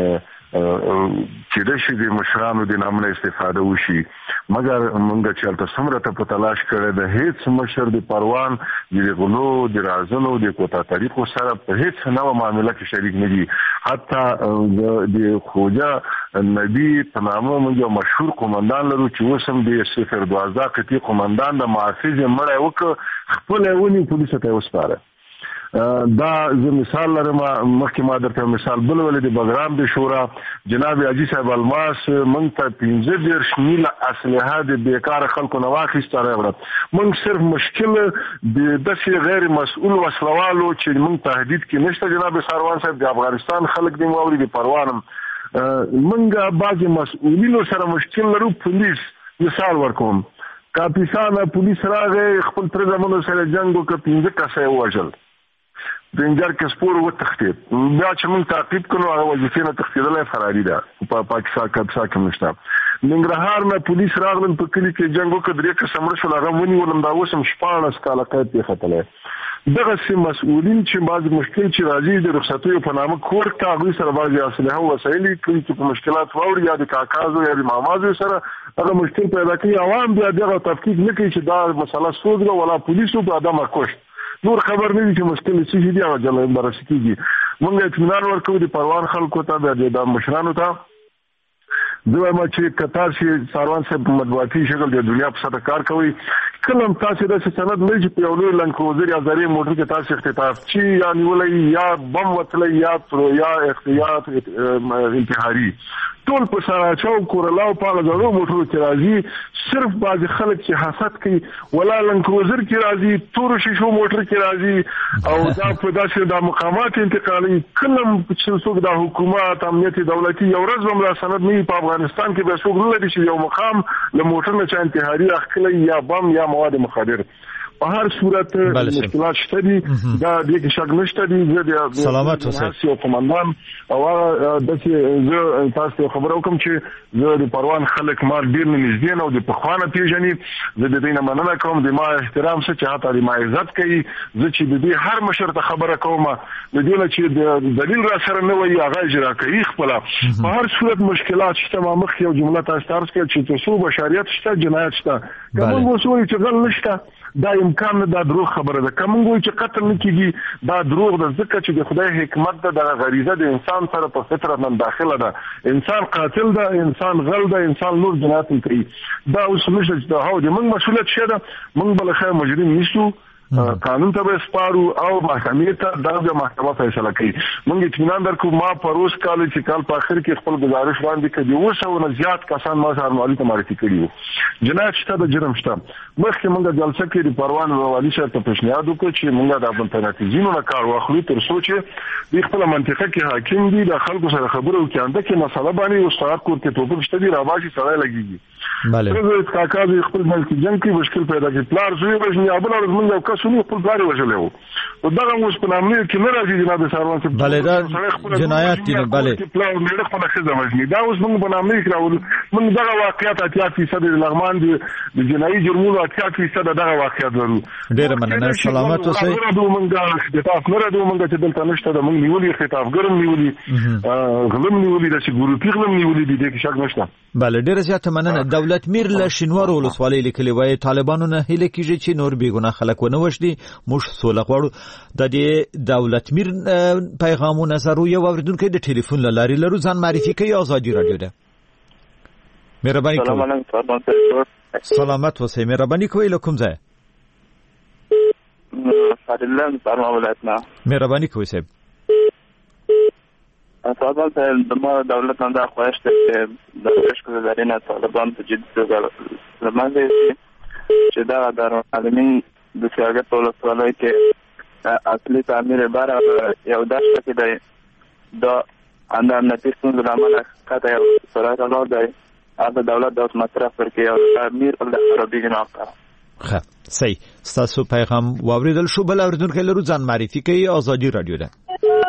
چې د شي د مشرانو د نامه استفاده وشي، مګر موږ چې تل څومره ته په تلاش کړی د هیڅ مشر د پروان د غلو د رازونو د کوتا طریقو سره په هیڅ نوې معاملې کې شریک نه دي. حتی د خوجا نبی په نامه موږ مشهور قومندان لرو چې وسم د صفر دوازده قطعي قومندان د محافظ مړی وکړ خپل ونی پولیسو ته وسپاره. دا زه مثال لرم، مخکې ما درته مثال بل ولې د بګرام د شورا جناب حاجي صاحب الماس مونږ ته پنځه دېرش میله اسلحه د بیکاره خلکو نه واخیسته راوړه. مونږ صرف مشکل د داسې غیر مسؤل وسلوالو چې مونږ تهدید کې نشته. جناب ساروان صاحب د افغانستان خلک دی واوري د پروانم مونږ بعضې مسؤلینو سره مشکل لرو. پولیس مثال ورکوم، کاپیسانه پولیس راغی خپل تر زمونو سره جنګ وکړ، پنځه کسه یې ووژل، دنجر کې سپور وتښتید. بیا چې موږ تعقیب کړو هغه وظیفې نه تښتېدلی فراري ده، په پاکستان کې کې نشته. ننګرهار نه پولیس راغلل په کلی کې جنگ وکړ درې کسان مړ شول هغه ونی ولم دا اوسم شپاړس کاله قید یې ختله دغه سیم مسؤلین چې بعض مشکل چې راځي د رخصتیو په نامه کور کاغذ سره بعض اسلحه او وسایل کوي چې په مشکلات واوړي یا د کاکازو یا د مامازو سره هغه مشکل پیدا کوي عوام بیا دغه تفکیک نه کوي چې دا مسله سوزه ولا پولیسو په ادم کوشت نور خبر نه دي چې مشکل څه دي او جلال برس کیږي موږ اطمینان ورکوو د پروان خلکو ته د مشرانو ته دوی ما چې کتار شي ساروان صاحب په مطبوعاتي شکل د دنیا په سطح کار کوي کلم تاسو د سند نه چې په یو لنک وزیر یا زری موټر کې تاسو اختطاف چی یا نیولې یا بم وتلې یا پرو یا اختیار انتحاري ټول په سره چاو کورلاو په غوړو موټرو کې راځي صرف باز خلک چې حسد کوي ولا لنک وزیر کې راځي تور شیشو موټر کې راځي او دا په داسې د مقامات انتقالي کلم چې څوک د حکومت امنیتي دولتي یو ورځ هم لا سند نه په افغانستان کې به څوک نه لري چې یو مقام له موټر نه چا انتحاري اخلي یا بم یا مواد مخدر په هر صورت مشکلات شته دي دا د کې شک نشته دي زه سلامت اوسئ یو قومندان او د چې زه تاسو خبرو کوم چې زه د پروان خلک ما ډیر نږدې نو د پخوانه پیژني زه د دې نه مننه کوم د ما احترام څه چې حتی د ما عزت کوي زه چې د دې هر مشر ته خبره کوم د دې نه چې د دلیل را سره نه وي هغه اجرا کوي خپل په هر صورت مشکلات شته ما مخ یو جمله تاسو تاسو کې چې تاسو بشریت شته جنایت شته کوم وسوي چې غل نشته دا امکان دا دروغ خبره ده کوم وایي چې قتل نه کیږي دا دروغ ده ځکه چې د خدای حکمت ده د غریزه د انسان سره په فطرت نه داخله ده انسان قاتل ده انسان غل ده انسان نور جنایت کوي دا اوس مشه چې دا هو د موږ مسؤلیت شه ده موږ بل خیر مجرم نشو قانون ته به سپارو او محکمې ته دا د محکمه فیصله کوي موږ اطمینان درکو ما پروس کال چې کال په اخر کې خپل گزارش وړاندې کړی و سو نه زیات کسان ما سره معلومات ته معرفي کړي جنایت شته د جرم شته مخکې موږ جلسه کې د پروان والی سره ته پیشنهاد وکړ چې موږ د افغانستانیزینو نه کار واخلو تر څو چې د خپل منطقه کې حاکم دي د خلکو سره خبرو کې انده کې مسله باندې استاد کور کې توپک شته دي راواشي سره لګيږي بله پرې کاکا د خپل ملک جنگ کې مشکل پیدا کوي پلار زوی وژني ابل او موږ یو سونی خپل بار وژلو او دا اوس په نامه کې نه راځي جناب ساروان صاحب بله دا جنایت دي بله پلان نه خپل خزه وژني دا اوس موږ په نامه کې راول موږ دا واقعیت اتیا فیصد د لغمان دي د جنایي جرمونو اتیا فیصد دغه واقعیت ورو ډیر مننه سلامت اوسئ موږ د تاسو نه راځو موږ چې دلته نشته د موږ نیولې خطاب ګرم نیولې غلم نیولې د ګروپي غلم نیولې دي د شک نشته بله ډیر زیات مننه دولت میر له شینوار ولسوالۍ لیکلي وای طالبانو نه هله کیږي چې نور بیګونه خلک ونه وشدي موږ سوله غواړو د دې دولت میر پیغامونه سره یو اوریدونکو د ټلیفون لاري لرو ځان معرفي کوي آزادي رادیو ده مهرباني کوئ سلامت اوسئ مهرباني کوئ له کوم ځای فضل سلام ولایتنا مهرباني کوئ صاحب طالبان د ما دولت نه دا خواهش ده چې د رشکو زرینه طالبان په جدي توګه لمانځي چې دا د عالمین د سیاست په لسوالۍ کې اصلي تعمیر بار یو داسې کې دی دا اندام نتیجه څنګه عمله کاته یو سره نه دی هغه دولت د مصرف ورکړي او تعمیر الله عربي جناب خه صحیح تاسو پیغام واوریدل شو بل اوریدونکو لرو ځان معرفي کوي آزادي رادیو ده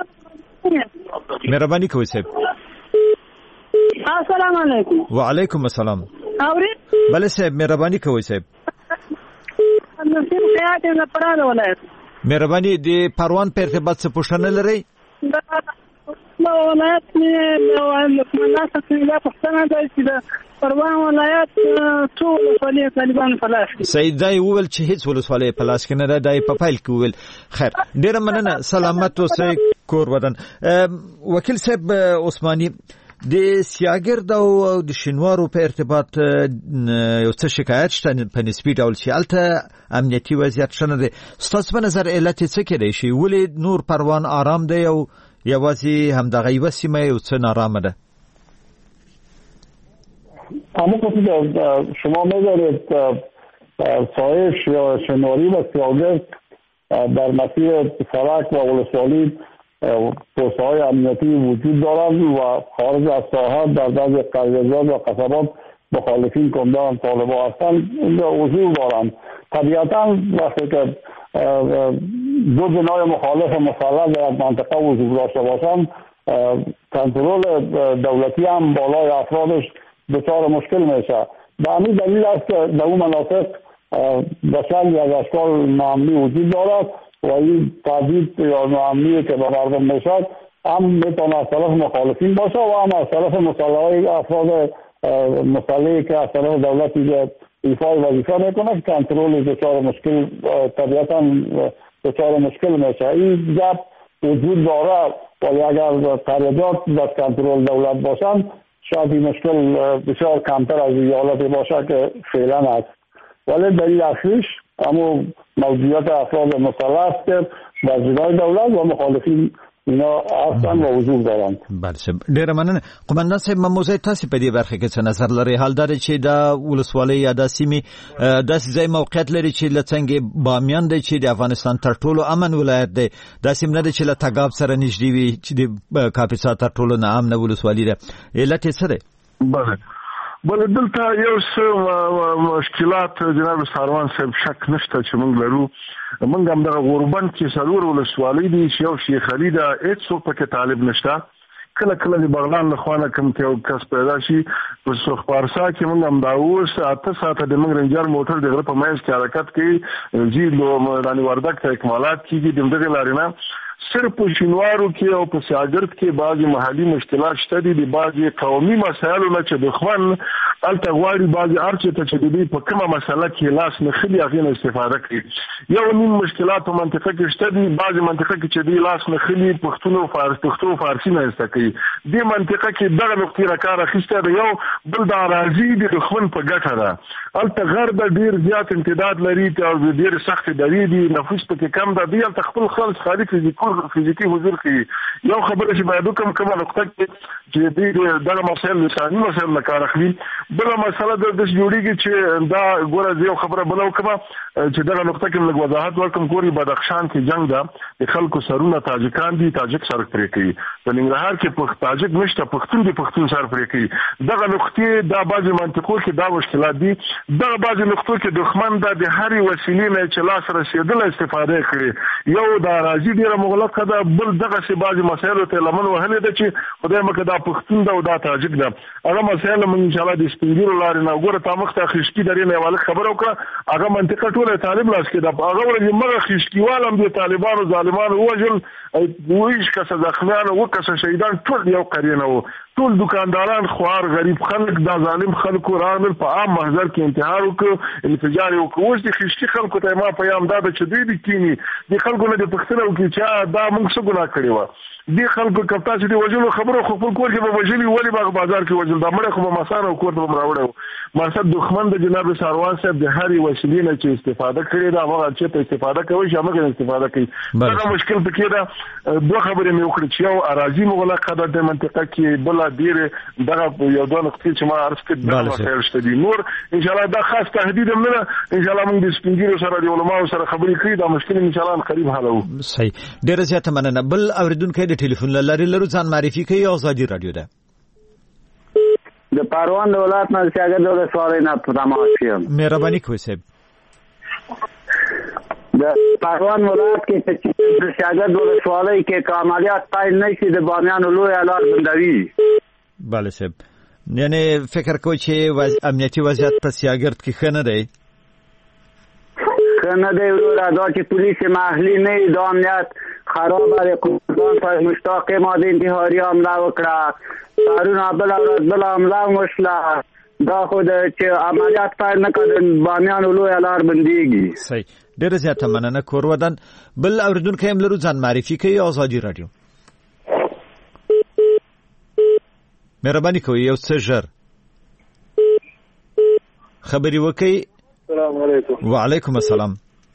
مهرباني کوئ صاحب السلام علیکم وعلیکم السلام اورید بله صاحب مهرباني کوئ صاحب نصیب خیاط نه پرانه ولایت مهرباني د پروان په ارتباط څه پوښتنه لرئ دا ولایت نه مکمله څه پوښتنه ده چې د پروان ولایت ټول ولایت طالبان فلاش سید دای وول چې هیڅ ولسوالۍ پلاس کې نه ده دای په فایل کې وول خیر ډیر مننه سلامت اوسئ کور ودان وکیل صاحب عثماني د سیاګرد او د شینوارو په ارتباط یو څه شکایت شته په نسبی ډول چې الته امنیتي وضعیت شنه دي ستاسو په نظر علت څه کېدای شي ولې نور پروان آرام دی او یوازې همدغه یو سیمه یو څه نارامه ده اما شما می‌دارید سایش یا شینواری و سیاگرد در مسیر سرک و ولسوالی پست‌های امنیتی وجود دارند و خارج از ساحت در بعضی قریه‌زاد و قصبات مخالفین کندان طالبان هستند اینجا حضور دارند طبیعتا وقتی که دو جناح مخالف مسلح در منطقه حضور داشته باشند کنترل دولتی هم بالای افرادش بسیار مشکل میشه. به همین دلیل است که در اون مناطق بسیاری از اشکال ناامنی وجود دارد و این تهدید یا ناامنی که به مردم میشد هم میتونه از طرف مخالفین باشه و هم از طرف مسلحهای افراد مسلحی که از طرف دولتی ایفای وظیفه میکنه که کنترل بسیار مشکل طبیعتا بسیار مشکل میشه. این گپ وجود داره ولی اگر تریدات در کنترل دولت باشن شاید این مشکل بسیار کمتر از این حالتی باشه که فعلا هست. ولی دلیل اصلیش اما موجودیت افراد مسلح است که در جنای دولت و مخالفین اینا هستن و وجود دارند. بله ډیره مننه. قومندان صاحب موضوع تاسو په دې برخه کې څه نظر لري؟ حال دا چې دا ولسوالۍ یا د سیمې داسې ځای موقعیت لري چې له څنګه بامیان دی چې د افغانستان تر ټولو امن ولایت دی، داسې نه دی چې له تګاب سره نږدې وي چې د کاپیسا تر ټولو نه امنه ولسوالي ده. علت یې څه دی؟ بله بله دلته یو څه مشکلات جناب ساروان صاحب شک نشته چې موږ لرو. موږ هم دغه غوربند کې څلور ولسوالۍ دي چې یو شیخ علي ده، هېڅوک پکې طالب نشته. کله کله د بغلان له خوا نه کوم یو کس پیدا شي په سرخپارسا کې موږ هم دا اوس اته ساعته د موږ رنجر موټر د غره په منځ کې حرکت کوي، ځي نو رانی وردګ ته اکمالات کېږي. د دغې لارې نه صرف په شینوارو کې او په سیاګرد کې بعضې محلي مشکلات شته دي، د بعضې قومي مسایلو نه چې دښمن هلته غواړي بعضې هر چې ته چې د دوی په کومه مسله کې لاس نښلي هغې نه استفاده کړي. یو نیم مشکلات په منطقه کې شته دي، بعضې منطقه کې چې دوی لاس نښلي پښتون او فارس پښتو او فارسي نه زده کوي. دې منطقه کې دغه نقطې را کار اخیستی دی. یو بل د اراضي د دښمن په ګټه ده. هلته غر ده ډېر زیات امتداد لري او ډېرې سختې درې دي، نفوس پکې کم ده. دوی هلته خپل خلک خالي فزیکي فزیکي حضور کوي. یو خبره چې باید وکړم کومه نقطه کې چې دوی دغه مسایل لساني مسایل نه کار اخلي. بله مسله داسې جوړېږي چې دا ګوره زه یو خبره بله وکړم چې دغه نقطه کې لږ وضاحت ورکړم. ګورې بدخشان کې جنګ ده، د خلکو سرونه تاجکان دي، تاجک سر پرې کوي. په ننګرهار کې تاجک نشته، پښتون دي پښتون سر پرې کوي. دغه نقطې دا بعضې منطقو کې دا مشکلات دي. دغه بعضې نقطو کې دښمن دا د هرې وسیلې نه چې لاس رسېدله استفاده کړي. یو د اراضي ډېره مغلقه ده، بل دغسې بعضې مسایلو ته لمن وهلې ده چې خدای مکه دا پښتون ده او دا تاجک ده. هغه مسایل موږ انشاءالله د سپین ږیرو لارې نه وګوره. تا مخته خشکي درې نه یو هلک خبره وکړه، هغه منطقه ټوله طالب لاس کې ده. هغه ورځې مغه خشکیوال هم د طالبانو ظالمانو ووژل، ویش کسه زخمیان او کسه شهیدان ټول یو قریه نه وو. ټول دکانداران خوار غریب خلک دا ظالم خلکو راغلل په عام محضر کې انتحار وکړو، انفجار یې وکړو. اوس د خشکي خلکو ته ما پیام دا ده چې دوی دې کیني دې خلکو نه دې پوښتنه وکړي چې دا موږ څه ګناه کړې وه. دې خلکو که تاسو دې وژلو خبرو خو خپل کور کې به وژلي، ولې به بازار کې وژل؟ دا مړی خو به مسار او کور ته به م راوړی و. مقصد دښمن د جناب ساروان صاحب د هرې وسیلې نه چې استفاده کړې ده هغه چېرته استفاده کوي چې همغه استفاده کوي. دغه مشکل پکې ده. دوه خبرې مې وکړې چې یو اراضي مغلقه ده د منطقه کې، بله ډېرې دغه یو دوه نقطې چې ما عرض کړې دغه مسایل شته دي. نور انشاءالله دا خاص تهدید هم نه ده. انشاءالله موږ د سپین ږیرو سره د علماو سره خبرې کړي، دا مشکل انشاءالله قریب حلوو. صحیح، ډېره زیاته مننه. بل اورېدونکی د ټلیفون له لارې لرو، ځان معرفي کوي. ازادي راډیو ده. د پروان د ولایت نه سیاګرد ولسوالۍ نه په تماس یم. مهرباني کوئ صاحب. د پروان ولایت کې چې د سیاګرد ولسوالۍ کې که عملیات پیل نه شي د بامیانو لویه لار بندوي. بله صاحب، یعنې فکر کوئ چې وز... امنیتي وضعیت په سیاګرد کې ښه نه دی؟ ښه نه دی وروره. دا چې پولیس محلي نه وي دا امنیت خرابه دی. قمندان صاحب مشتاق ما د انتحاري حمله وکړه، پرون بله ورځ بله حمله هم وشله. دا خو د چې عملیات پیل نه کړه د بامیانو لویه لار بندېږي. صحیح، ډېره زیاته مننه. کور ودان. بل اورېدونکی هم لرو، ځان معرفي کوي. ازادي راډیو. مهرباني کوئ یو څه ژر خبرې وکړئ. السلام علیکم. وعلیکم السلام.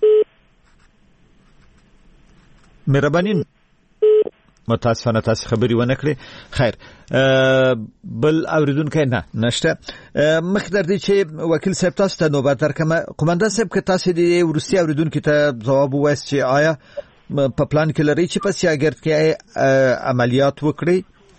مهرباني متاسفانه تاسو خبرې ونه کړې. خیر، بل اوریدونکی نه نشته. مخکې در دې چې وکیل صاحب تاسو ته نوبت درکړم. قومندان صاحب که تاسو د وروستي اوریدونکي ته ځواب ووایاست چې آیا په پلان کې لرئ چې په سیاګرد کې عملیات وکړئ؟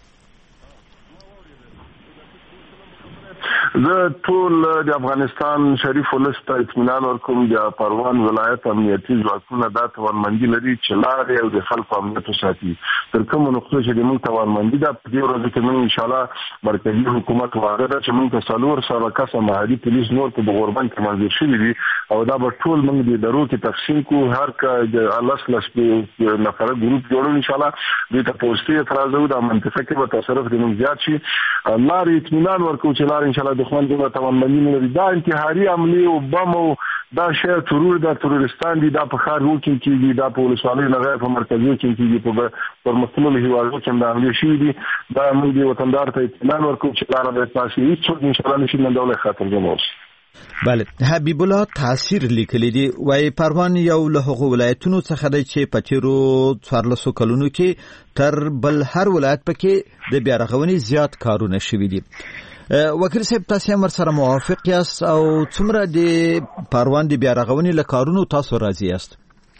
زه ټول د افغانستان شریف ولس ته اطمینان ورکوم. د پروان ولایت امنیتي ځواکونه دا توانمندي لري چې لارې او د خلکو امنیت وساتي. تر کوم نقطه چې موږ توانمندي ده په دې ورځ کې موږ ان شاء الله مرکزی حکومت وعده ده چې موږ څلور سوه کسه محلي پولیس نور په غوربند کې منظور شوي دي او دا به ټول موږ د ادارو کې تقسیم کوو. هر کا لس لس نفره ګروپ جوړو ان شاء الله دې ته پوسټي اعتراض او د منطقه کې به تصرف د موږ زیات شي. لارې اطمینان ورکوو چې لارې ان شاء الله دښمن دغه توانمندي نه لري. دا انتحاري عملې او بم او دا شی ترور دا ترورستان دي، دا په ښار کې کېږي، دا په ولسوالۍ نه غیر په مرکزي کې کېږي، په پرمختللو هېوادونو کې هم دا حملې شوي دي. دا موږ دې وطندار ته اطمینان ورکوو چې لاره به خلاص وي، هېڅوک انشاءالله نشي ننګولی خاطرجمه اوسي. بله، حبیب الله تاثیر لیکلی دی وای پروان یو له هغو ولایتونو څخه دی چې په تیرو څوارلسو کلونو کې تر بل هر ولایت پکې د بیا رغونې زیات کارونه شوي دي. وکیل صاحب تاسو هم ورسره موافق یاست او څومره د پروان د بیا رغونې له کارونو تاسو راضي یاست؟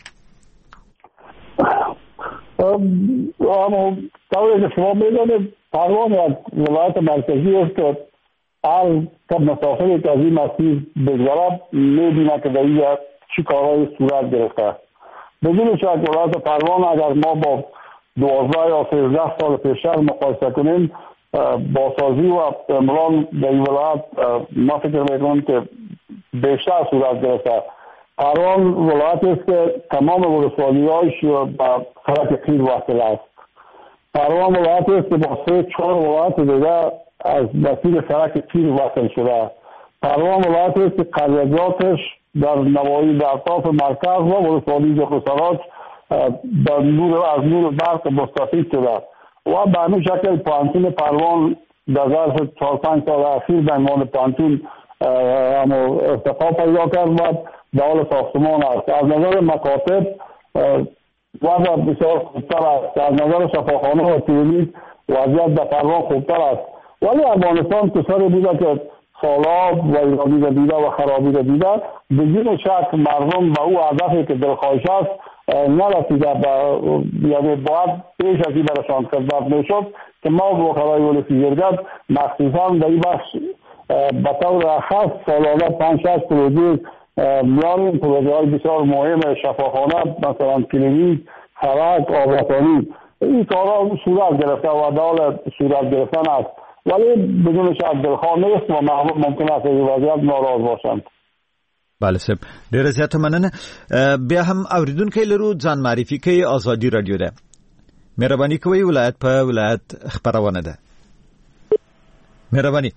طور که شما بدانید پروان یک ولایت مرکزی است که هر کم مسافری که از این مسیر بگذرد می‌بیند که در اینجا چی کارهای صورت گرفته. بدون شک ولایت پروان اگر ما با دوازده یا سیزده سال پیشتر مقایسه کنیم بازسازی و عمران در این ولایت ما فکر میکنم که بیشتر صورت گرفته. پروان ولایت است که تمام ولسوالی‌هایش به سرک قیر واصل است. پروان ولایت است که با سه چهار ولایت دیگر از مسیر سرک قیر واصل شده. پروان ولایت است که قریجاتش در نواحی در اطراف مرکز و ولسوالی جغرافیایی در نور از نور برق مستفید شده و به همین شکل پانتون پروان در ظرف چهار پنج سال اخیر به عنوان پانتون ارتقا پیدا کرد و در حال ساختمان است. از نظر مکاتب وضع بسیار خوبتر است. از نظر شفاخانه و تولید وضعیت در پروان خوبتر است. ولی افغانستان کشوری بوده که سالاب و ایرانی را دیده و خرابی را دیده، بدون شک مردم به او هدفی که دلخواهش است نرسیده. یعنی باید پیش از این برشان خدمت میشد که ما وکلای ولسی شرکت مخصوصا در این بخش به طور خاص سالانه پنج شش پروژه میاریم، پروژه های بسیار مهم شفاخانه مثلا کلینیک، سرک، آبرسانی، این کارها صورت گرفته و دال صورت گرفتن است. ولی بدون شک دلخواه نیست و ممکن است این وضعیت ناراض باشند. بله صاحب، ډیره زیاته مننه. بیا هم اوریدونکي لرو ځان معرفي کوي. آزادي رادیو ده، مهرباني کوئ ولایت په ولایت خبرونه ده. مهرباني.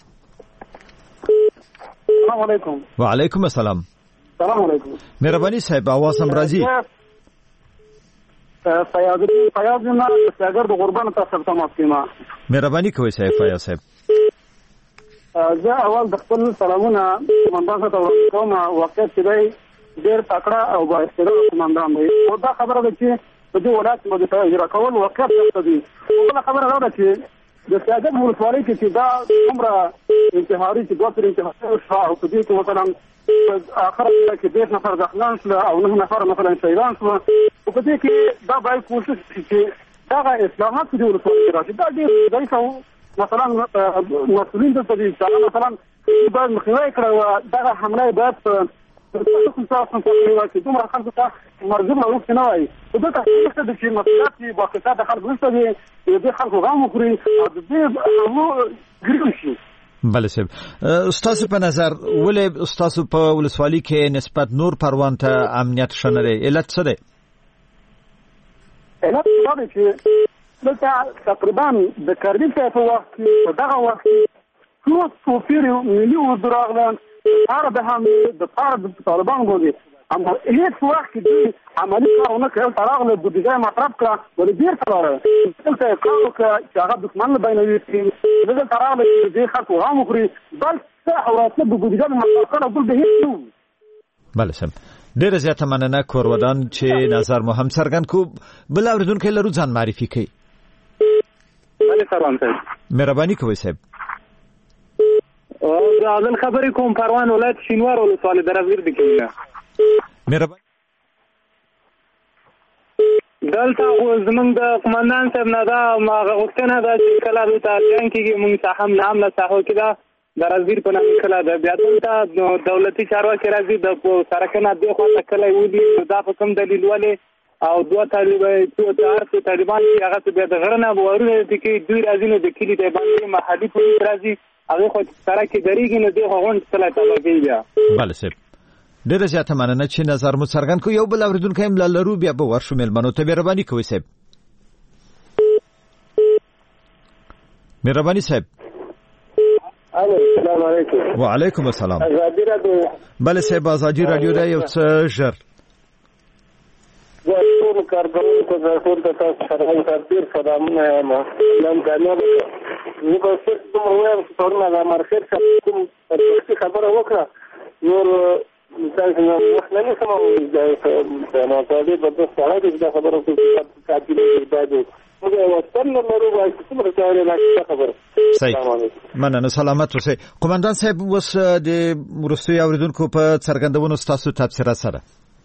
السلام علیکم. وعلیکم السلام. السلام علیکم. مهرباني صاحب आवाज هم راځي. فیاض فیاض نه ساګر د غربان تاسو ته ماسکیما. مهرباني کوئ صاحب فیاض صاحب. زه اول د خپل سلامونه قومندان ته ورکوم. واقعیت دی ډېر تکړه او با استعداده قومندان دی. او دا خبره ده چې په دې ولایت کې د اجرا کول واقعیت دی. بله خبره دا ده چې د سیاست ولسوالۍ کې چې دا عمره انتحاري چې دوه تر انتحاري شو او په دې کې مثلا اخر کې دېرش نفر زخمیان شول او نه نفر مثلا شهیدان شول. او په دې کې دا باید کوشش وشي چې دغه اصلاحات په دې ولسوالۍ کې راشي. دا ډېر ضعیف او مثلا مسؤلین دلته دي چې مثلا باید مخنیوی کړی و. دغه حمله باید په خصوصا چې دومره خلکو ته مرجوع راوښتي نه وای. په دې تاسو ته چې مسؤلیت یې باقاعده د خلکو نشته دی، د دې خلکو غم وخوري او د دې حملو ګریډ شي. بله صاحب، ستاسو په نظر ولې ستاسو په ولسوالۍ کې نسبت نور پروان ته امنیت ښه نه دی؟ علت څه دی؟ علت دا دی چې دلته تقریبا د کرنې په وخت کې په دغه وخت کې ټول توپیر ملي اردو راغلل هر به هم د پاره د طالبان غوږی. اما هیڅ وخت کې دوی عملي کارونه کوي. تراغله بودیجه مطرب کړه ولې ډیر کړه دلته کارو چې هغه دښمن له بینوي چې دغه تراغله چې دې خلکو هم وکړي بل څه حواله د بودیجه مطرب کړه بل به هیڅ نو. بله سم، ډیره زیاته مننه کورودان چې نظر مو هم څرګند کو. بل اوریدونکو لرو ځان معرفي کوي. بله سلام صاحب. مهرباني کوئ صاحب. او دا نن خبرې کوم پروان ولایت شینوار ولسوالۍ درزګر د کېږي. مهرباني. دلته زمونږ د قومندان صاحب نه دا غوښتنه ده چې کله دلته جنګ کېږي مونږ ته هم نام له ساحو کې ده درزګر په نامه کله ده. بیا دلته دولتي چارواکي راځي د سرکونه دې خواته کلی ودي. دا په کوم دلیل ولې او دوه طالبان څو تر طالبان چې هغه څه به د غرنه بوارونه دي کې دوی راځي نو د کلی د باندې محلي پولیس راځي هغه خو سره کې درېږي نو دوی غونډ تل تابعي بیا بله سیب ډېره زیاته مننه چې نظر مو څرګند کړ. یو بل اورېدونکی هم لا لرو بیا به ورشو مېلمنو ته مهرباني کوئ صاحب. مهرباني صاحب. السلام علیکم. وعلیکم السلام. ازادي رادیو. بله صاحب ازادي رادیو دا یو څه ژر زه ټول کارکوونکو ته ټول ته تاسو سره ډېر سلامونه یم. نن کامیاب زه به صرف دومره ووایم چې پرون د مرخیړ صاحب کوم پرمختي خبره وکړه نور تاسو نه وخت نه نیسم او د ناطالب په دغه سړی کې دا خبره کوي چې کاتي نه دی موږ یو ستن لرو وایي چې څومره چاره نه خبره. صحیح مننه سلامت اوسئ. قومندان صاحب اوس د وروستیو اورېدونکو په څرګندونو ستاسو تبصره سره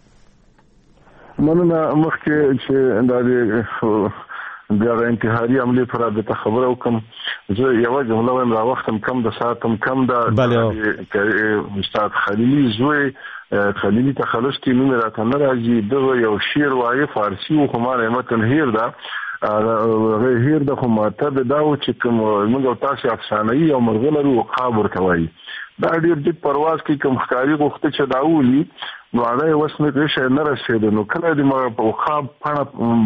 مننه. مخکې چې دا د بیا انتحاري عملې پر رابطه خبره وکم زه یو جمله وایم را وختم کم د ساعتم کم د استاد خلیلی زوی خلیلی تخلص کې نوم راته نه راځي. دغه یو شعر وایي فارسي و خو ما متن هیر ده هیر د خو ماته دا و چې کوم موږ تاسو افسانه‌ای او مرغلرو عقاب ورته وایي. دا ډېر د پرواز کې کوم ښکاری غوښته چې داولي نو هغه وسمه کې شي نه رسیدو نو کله د ما په عقاب پڼه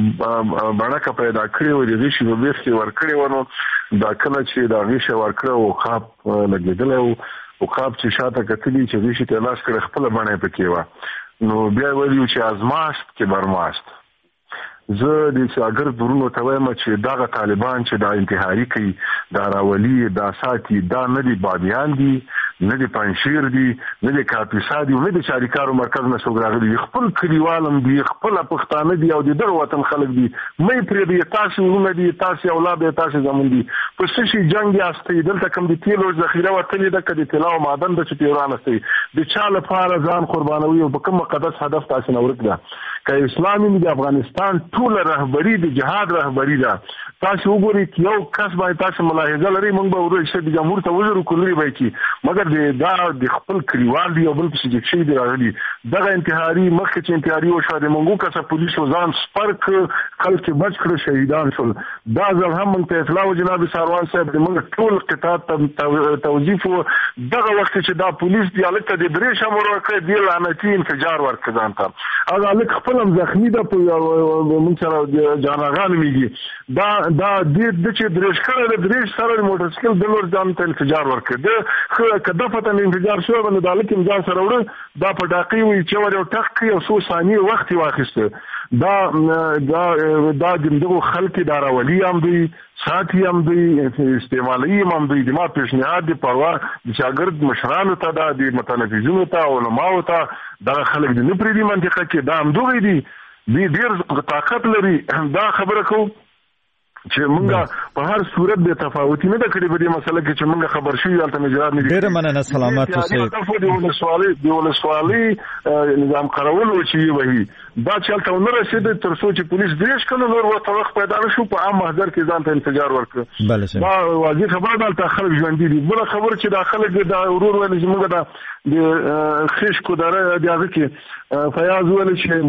باندې پیدا کړی و د ریشي په بیخ کې ور کړی ونه دا کله چې دا ریشي ور کړو عقاب لګیدل او عقاب چې شاته کتلی چې ریشي ته لاس کړ خپل باندې پکې و نو بیا ویلو چې ازماشت کې برماشت. زه د شاګرد ورونو ته وایم چې دغه طالبان چې دا انتحاري کوي دا راولي دا ساتي دا نه دي بادیان دي نه دي پنځیر دي نه دي کاپیسا دي نه دي شاریکارو مرکز نه سوګراغلي خپل کلیوالم دي خپل پښتانه دي او د دغه وطن خلک دي مې پرې دي تاسو ورونه دي تاسو اولاد تاسو زمون دي په شي جنگ یاستې دلته کوم دي تیلو ذخیره وتلې ده کدي طلا او معدن د چتیران استي د چا لپاره ځان قربانوي او په کوم مقدس هدف تاسو نو ورک ده که اسلامي د افغانستان ټول رهبری د جهاد رهبری ده. تاسو وګورئ یو کس باندې تاسو ملاحظه لري موږ به ورته چې د جمهور ته وزیر کولري وای کی مګر د دا د خپل کلیوال دی او بل څه چې شي دی راغلي دغه انتحاري مخکې چې انتحاري او شاده موږ کسه پولیس وزان سپرک خلک بچ کړ شهیدان شول. دا ځل هم موږ ته اطلاع جناب ساروان صاحب د موږ ټول قطاع توظیف دغه وخت چې دا پولیس دی الکه د درې شمور ورکړ دی لعنتی انفجار ورکړ ځان ته هغه الک خپل زخمی ده په موږ سره جانغان میږي دا دا د چې درش کړه د درش سره موټر سایکل د لور ځان ته انفجار ورکړ د خو کده فتن انفجار شو باندې د الک امځان سره وړ دا په ډاقي وی چې ور یو ټک کې او څو ثانیې وخت واخیسته دا دا دا دغه خلک دا راولي هم دوی ساتي هم دوی استعمالي هم دوی د ما پیشنهاد دی پروا د شاګرد مشرانو ته دا د متنفذینو ته علماو ته دا خلک د نپری دی منطقه کې دا هم دوی دي دی ډیر طاقت لري. دا خبره کو چې مونږه په هر صورت به تفاوتي نه کړی په دې مسله کې چې مونږه خبر شو یالته مجرات نه دي. ډیر مننه سلامات اوسئ. د ولسوالۍ د ولسوالۍ نظام قرول و چې وایي دا چلته نه رسید تر څو چې پولیس دیش کله نور وخت وخت پیدا شو په عام محضر کې ځان ته انفجار ورکړ. بله دا واضح خبره ده ته خلک ژوند دي. بل خبر چې دا خلک دا ورور ول چې مونږه دا د خیش کو دره د هغه کې فیاض ول چې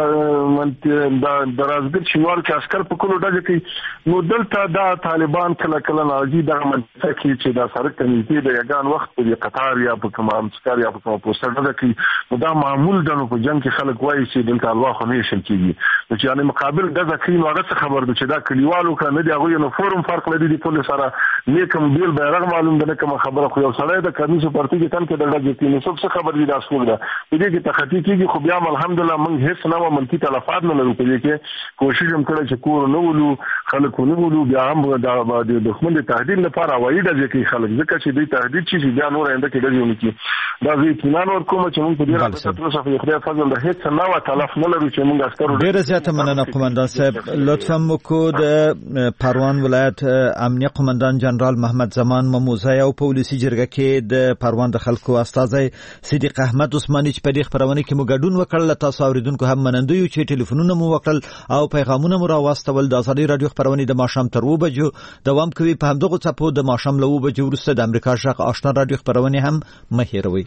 مونږه دا درازګر شوار کې عسكر په کولو ډګه کې نو دلته دا طالبان کله کله ناجی د منطقه کې چې دا سره کمیټې د یګان وخت په قطار یا په کوم امسکار یا په کوم پوسټر ډګه کې نو دا معمول د نو په جنگ کې خلک وایي چې دلته الوا خو نه شي کېږي نو چې یعنی مقابل د ځکې نو هغه خبر ده چې دا کلیوالو کنه دی هغه یو فورم فرق لري د پولیس سره نیکم بیل بیرغ معلوم ده کوم خبره خو یو سړی د کمیسو پارټي کې تن کې د ډګه کې نو څه خبر دي دا اصول ده دې کې تخطی کېږي خو بیا الحمدلله موږ هیڅ نه منطقي تلفات نه لرو په دې کې کوشش هم کړی چې کور نه ولو خلک نه ولو بیا هم د دښمن د تهدید لپاره وایي د ځکه خلک ځکه چې دوی تهدید شي بیا نور انده کې درځي ونکي دا وی کینان ور کوم چې موږ په دې راځو تاسو په خدای فضل د هیڅ نه و تلف نه لرو چې موږ عسكرو ډیر زیاته مننه قومندان صاحب. لطفا مکو د پروان ولایت امنیه قومندان جنرال محمد زمان مموزه او پولیسي جرګه کې د پروان د خلکو استاذ صدیق احمد عثماني چې په دې خبرونه کې مو ګډون وکړل تاسو اوریدونکو هم منندوی چې ټلیفونونه مو وکړل او پیغامونه مو راوستول د ازادي رادیو خبرونه د ماشام تر و بجو دوام کوي په همدغه څپو د ماشام له و بجو وروسته د امریکا شق آشنا رادیو خبرونه هم مهیروي.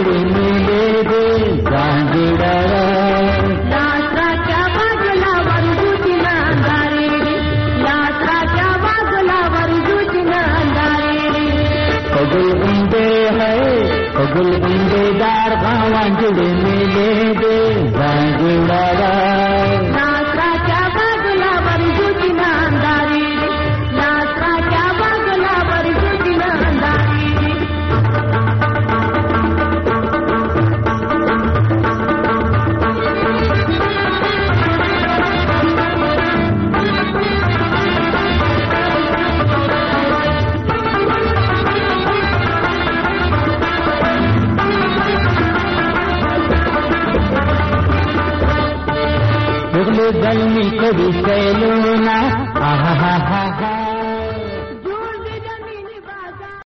जुड़े मेले दे गांगड़ा लात्रा क्या बागला वरजुचना अंधारे लात्रा क्या बागला वरजुचना अंधारे पगल उंडे है पगल उंडेदार गावा जुड़े मेले दे गांगड़ा लात्रा क्या बागला वरजुचना अंधारे लात्रा क्या बागला वरजुचना अंधारे गर्मी कभी सैलूना आहा हा हा